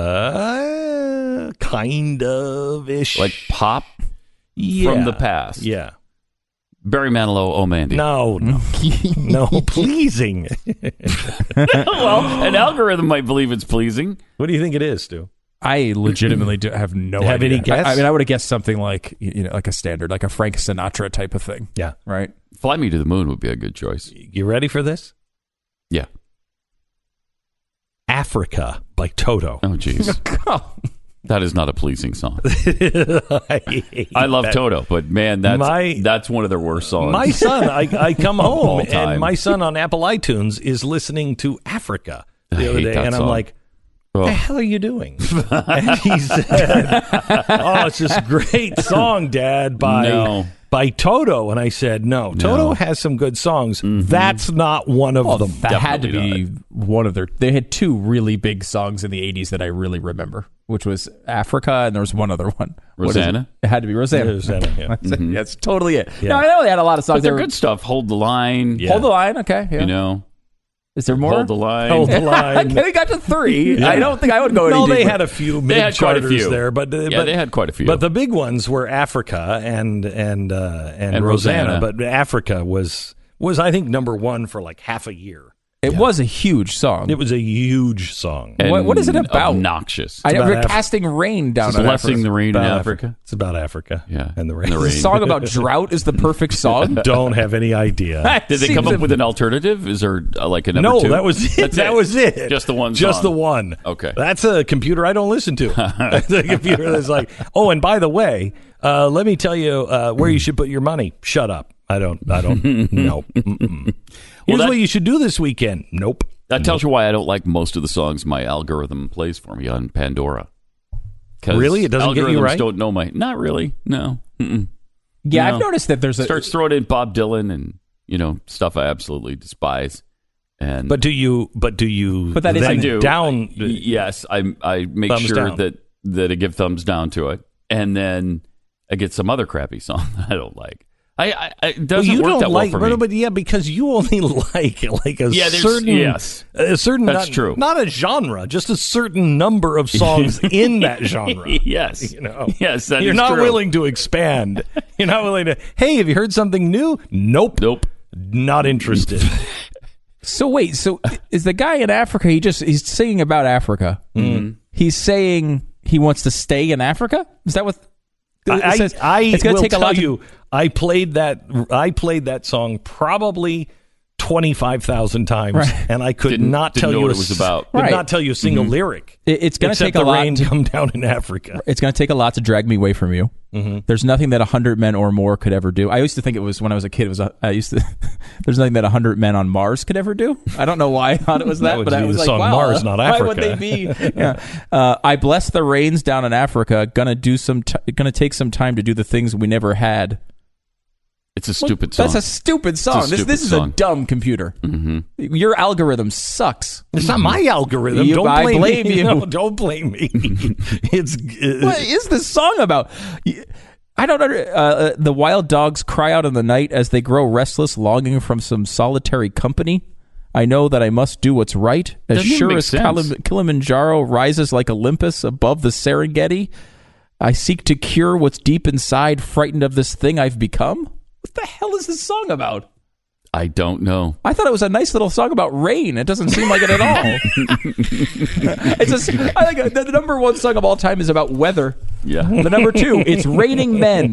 Kind of ish. Like pop from the past? Yeah. Barry Manilow, Oh Mandy. No. No, pleasing. Well, an algorithm might believe it's pleasing. What do you think it is, Stu? I legitimately have no idea. Have any guess? I mean, I would have guessed something like, like a standard, like a Frank Sinatra type of thing. Yeah. Right? Fly Me to the Moon would be a good choice. You ready for this? Yeah. Africa by Toto. Oh, jeez. That is not a pleasing song. I love Toto, but man, that's one of their worst songs. My son, I come home and my son on Apple iTunes is listening to Africa the other day, and I'm like, what the hell are you doing? And he said, oh, it's this great song, Dad, by Toto. And I said, no, Toto has some good songs. Mm-hmm. That's not one of them. That had to be one of they had two really big songs in the 80s that I really remember, which was Africa, and there was one other one. Rosanna? It had to be Rosanna. Rosanna, yeah. That's totally it. Yeah. No, I know they had a lot of songs. But they're good stuff. Hold the Line. Yeah. Hold the Line, okay. Yeah. You know. Is there more? Hold the Line. Hold the Line. They got to 3. Yeah. I don't think I would go any deeper. They had a few mid-charters there. But they had quite a few. But the big ones were Africa and Rosanna. But Africa was I think number one for like half a year. It was a huge song. It was a huge song. What is it about? Obnoxious. We're casting rain down in Blessing the rain in Africa. It's about Africa. Yeah. And the rain. The song about drought is the perfect song. Don't have any idea. Did they come up with an alternative? Is there like a number 2? No, that was it. That was it. Just the one song? Just the one. Okay. That's a computer I don't listen to. That's a computer that's like, oh, and by the way, let me tell you where you should put your money. Shut up. I don't know. Here's what you should do this weekend. Nope. That tells you why I don't like most of the songs my algorithm plays for me on Pandora. Really? It doesn't get you right? Don't know not really. No. Mm-mm. Yeah, I've noticed that there's starts throwing in Bob Dylan and stuff I absolutely despise. And But do you But that is I do. Down yes, I make sure that I give thumbs down to it, and then I get some other crappy song that I don't like. It doesn't work that well for me. But yeah, because you only like a certain a certain that's true. Not a genre, just a certain number of songs in that genre. Yes, yes, that you're is not true. willing to expand. You're not willing to. Hey, have you heard something new? Nope, not interested. So wait, is the guy in Africa? He's singing about Africa. Mm-hmm. He's saying he wants to stay in Africa. Is that what? It's going to take a lot. I played that song probably 25,000 times, right. And I could not tell you what it was about. Could not tell you a single lyric. It's going to take a lot. Rain come down in Africa. It's going to take a lot to drag me away from you. Mm-hmm. There's nothing that 100 men or more could ever do. I used to think it was when I was a kid. There's nothing that 100 men on Mars could ever do. I don't know why I thought it was that, but I was like, wow, Mars, not Africa. Why would they be? Yeah. I bless the rains down in Africa. Gonna take some time to do the things we never had. It's a stupid song. That's a stupid song. This is a dumb computer. Mm-hmm. Your algorithm sucks. It's not my algorithm. I blame you. No, don't blame me. What is this song about? I don't know. The wild dogs cry out in the night as they grow restless, longing from some solitary company. I know that I must do what's right. As sure as Kilimanjaro rises like Olympus above the Serengeti, I seek to cure what's deep inside, frightened of this thing I've become. What the hell is this song about? I don't know. I thought it was a nice little song about rain. It doesn't seem like it at all. I think the number one song of all time is about weather. Yeah. The number 2, it's raining men.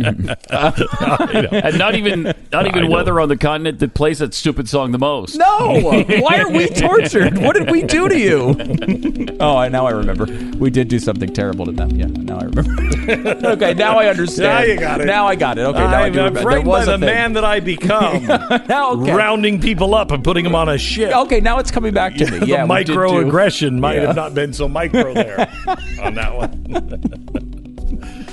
And not even weather on the continent that plays that stupid song the most. No. Why are we tortured? What did we do to you? Oh, now I remember. We did do something terrible to them. Yeah, now I remember. Okay, now I understand. Now you got it. Now I got it. Okay, now I do remember. I'm frightened by the man that I become. Now, okay. Rounding people up and putting them on a ship. Okay, now it's coming back to me. Yeah, the microaggression might have not been so micro there on that one.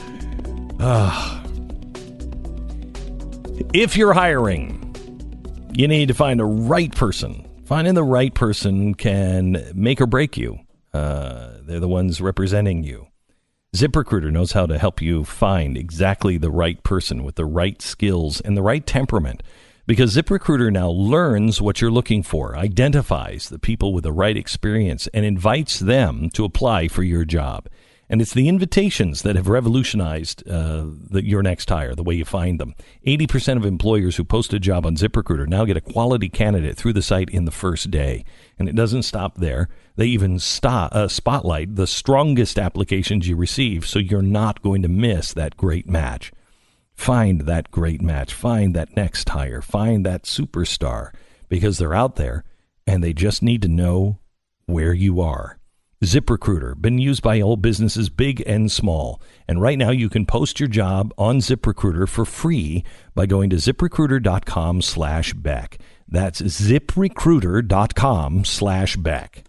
If you're hiring, You need to find a right person. Finding the right person can make or break you. They're the ones representing you. ZipRecruiter knows how to help you find exactly the right person with the right skills and the right temperament, because ZipRecruiter now learns what you're looking for, identifies the people with the right experience, and invites them to apply for your job. And it's the invitations that have revolutionized your next hire, the way you find them. 80% of employers who post a job on ZipRecruiter now get a quality candidate through the site in the first day. And it doesn't stop there. They even spotlight the strongest applications you receive, so you're not going to miss that great match. Find that great match. Find that next hire. Find that superstar, because they're out there, and they just need to know where you are. ZipRecruiter, been used by all businesses big and small. And right now you can post your job on ZipRecruiter for free by going to ZipRecruiter.com/Beck. That's ZipRecruiter.com/Beck.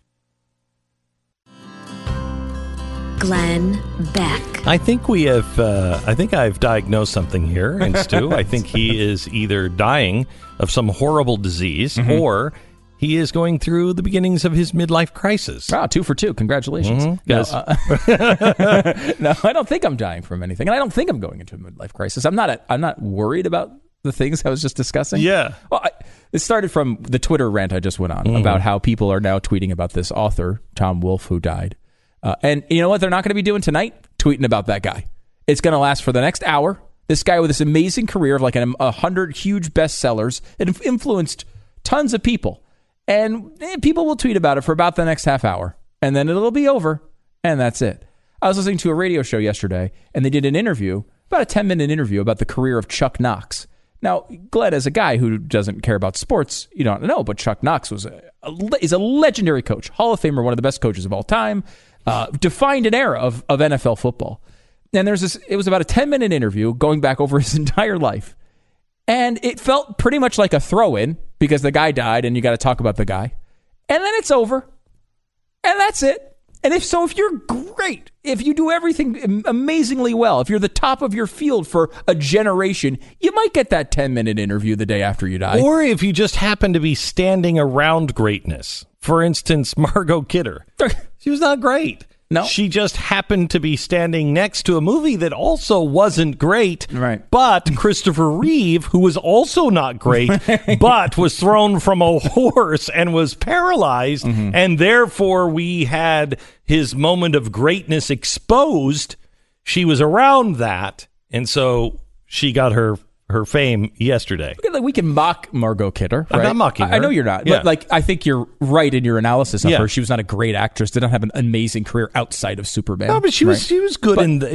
Glenn Beck. I think I've diagnosed something here in Stu. I think he is either dying of some horrible disease or he is going through the beginnings of his midlife crisis. Wow, 2 for 2. Congratulations. Mm-hmm. Yes. No, I don't think I'm dying from anything. And I don't think I'm going into a midlife crisis. I'm not worried about the things I was just discussing. Yeah. Well, it started from the Twitter rant I just went on about how people are now tweeting about this author, Tom Wolfe, who died. And you know what they're not going to be doing tonight? Tweeting about that guy. It's going to last for the next hour. This guy with this amazing career of like 100 huge bestsellers that influenced tons of people. And people will tweet about it for about the next half hour. And then it'll be over. And that's it. I was listening to a radio show yesterday, and they did an interview, about a 10-minute interview about the career of Chuck Knox. Now, Glenn, as a guy who doesn't care about sports, you don't know, but Chuck Knox is a legendary coach, Hall of Famer, one of the best coaches of all time, defined an era of NFL football. And it was about a 10-minute interview going back over his entire life. And it felt pretty much like a throw-in because the guy died and you got to talk about the guy. And then it's over. And that's it. And if you're great, if you do everything amazingly well, if you're the top of your field for a generation, you might get that 10-minute interview the day after you die. Or if you just happen to be standing around greatness. For instance, Margot Kidder. She was not great. No. She just happened to be standing next to a movie that also wasn't great. Right. But Christopher Reeve, who was also not great, but was thrown from a horse and was paralyzed, and therefore we had his moment of greatness exposed. She was around that, and so she got her fame yesterday. We can mock Margot Kidder. Right? I'm not mocking her. I know you're not. Yeah. But I think you're right in your analysis of her. She was not a great actress. Did not have an amazing career outside of Superman. No, but she was good in that.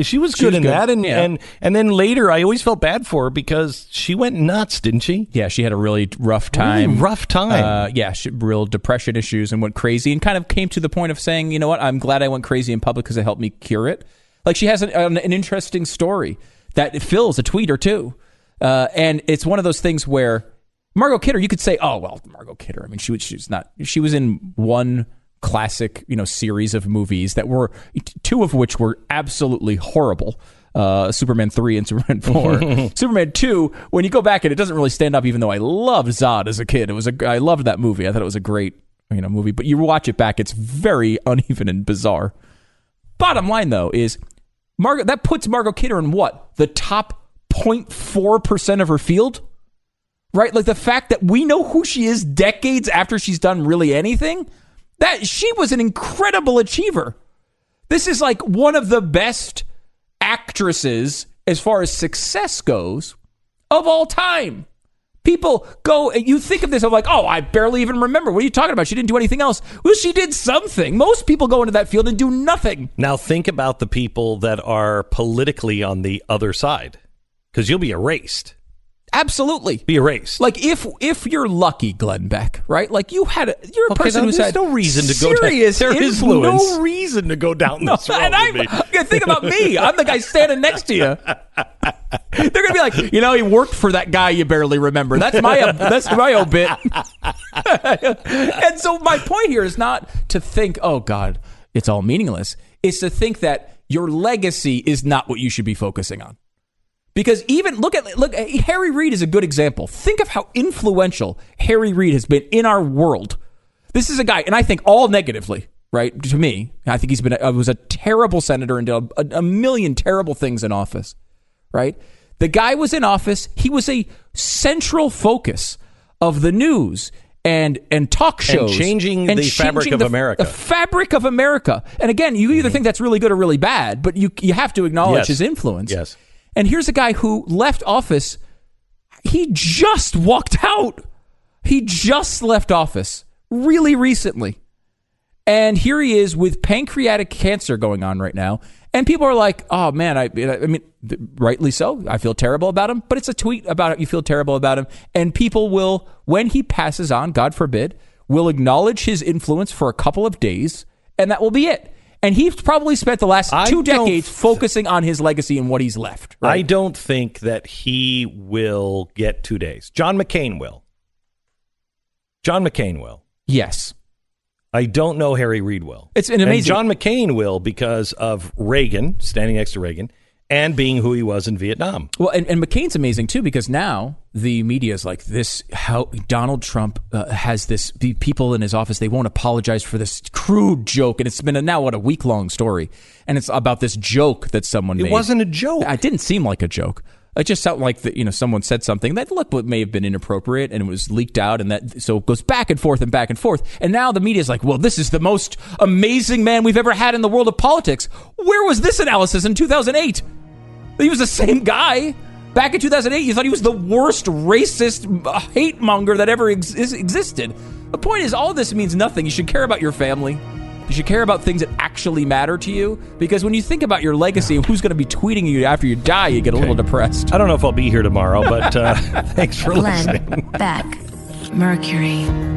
And then later, I always felt bad for her because she went nuts, didn't she? Yeah, she had a really rough time. Real depression issues and went crazy and kind of came to the point of saying, you know what, I'm glad I went crazy in public because it helped me cure it. Like she has an interesting story that fills a tweet or two. And it's one of those things where Margot Kidder, you could say, oh, well, Margot Kidder. I mean, she was in one classic, series of movies that were, 2 of which were absolutely horrible. Superman 3 and Superman 4. Superman 2, when you go back and it doesn't really stand up, even though I loved Zod as a kid. I loved that movie. I thought it was a great, movie, but you watch it back, it's very uneven and bizarre. Bottom line though is that puts Margot Kidder in what? The top 0.4% of her field, right? Like the fact that we know who she is decades after she's done really anything, that she was an incredible achiever. This is like one of the best actresses as far as success goes of all time. People go, you think of this, I'm like, oh, I barely even remember. What are you talking about? She didn't do anything else. Well, she did something. Most people go into that field and do nothing. Now think about the people that are politically on the other side. Because you'll be erased. Absolutely. Be erased. Like if you're lucky, Glenn Beck, right? Like you're a person who's had no reason to go serious down. There is influence. no reason to go down this road. And think about me. I'm the guy standing next to you. They're gonna be like, he worked for that guy you barely remember. That's my obit. And so my point here is not to think, oh God, it's all meaningless. It's to think that your legacy is not what you should be focusing on. Because even look, Harry Reid is a good example. Think of how influential Harry Reid has been in our world. This is a guy, and I think all negatively, right? To me, I think was a terrible senator and did a million terrible things in office, right? The guy was in office. He was a central focus of the news and talk shows. And changing the fabric of America. The fabric of America. And again, you either think that's really good or really bad, but you have to acknowledge his influence. Yes. And here's a guy who left office. He just walked out. He just left office really recently. And here he is with pancreatic cancer going on right now. And people are like, oh, man, I mean, rightly so. I feel terrible about him. But it's a tweet about it. You feel terrible about him. And people will, when he passes on, God forbid, will acknowledge his influence for a couple of days. And that will be it. And he's probably spent the last 2 decades focusing on his legacy and what he's left. Right? I don't think that he will get 2 days. John McCain will. Yes. I don't know Harry Reid will. It's an amazing. And John McCain will because of Reagan, standing next to Reagan, and being who he was in Vietnam. Well, and McCain's amazing, too, because now the media is like this, how Donald Trump has this, the people in his office, they won't apologize for this crude joke. And it's been a week-long story. And it's about this joke that someone made. It wasn't a joke. It didn't seem like a joke. It just sounded like someone said something that what may have been inappropriate, and it was leaked out, and that so it goes back and forth and back and forth. And now the media is like, well, this is the most amazing man we've ever had in the world of politics. Where was this analysis in 2008? He was the same guy. Back in 2008, you thought he was the worst racist hate monger that ever existed. The point is, all this means nothing. You should care about your family. You should care about things that actually matter to you, because when you think about your legacy and who's going to be tweeting you after you die, you get a little depressed. I don't know if I'll be here tomorrow, but thanks for listening. Beck, Mercury.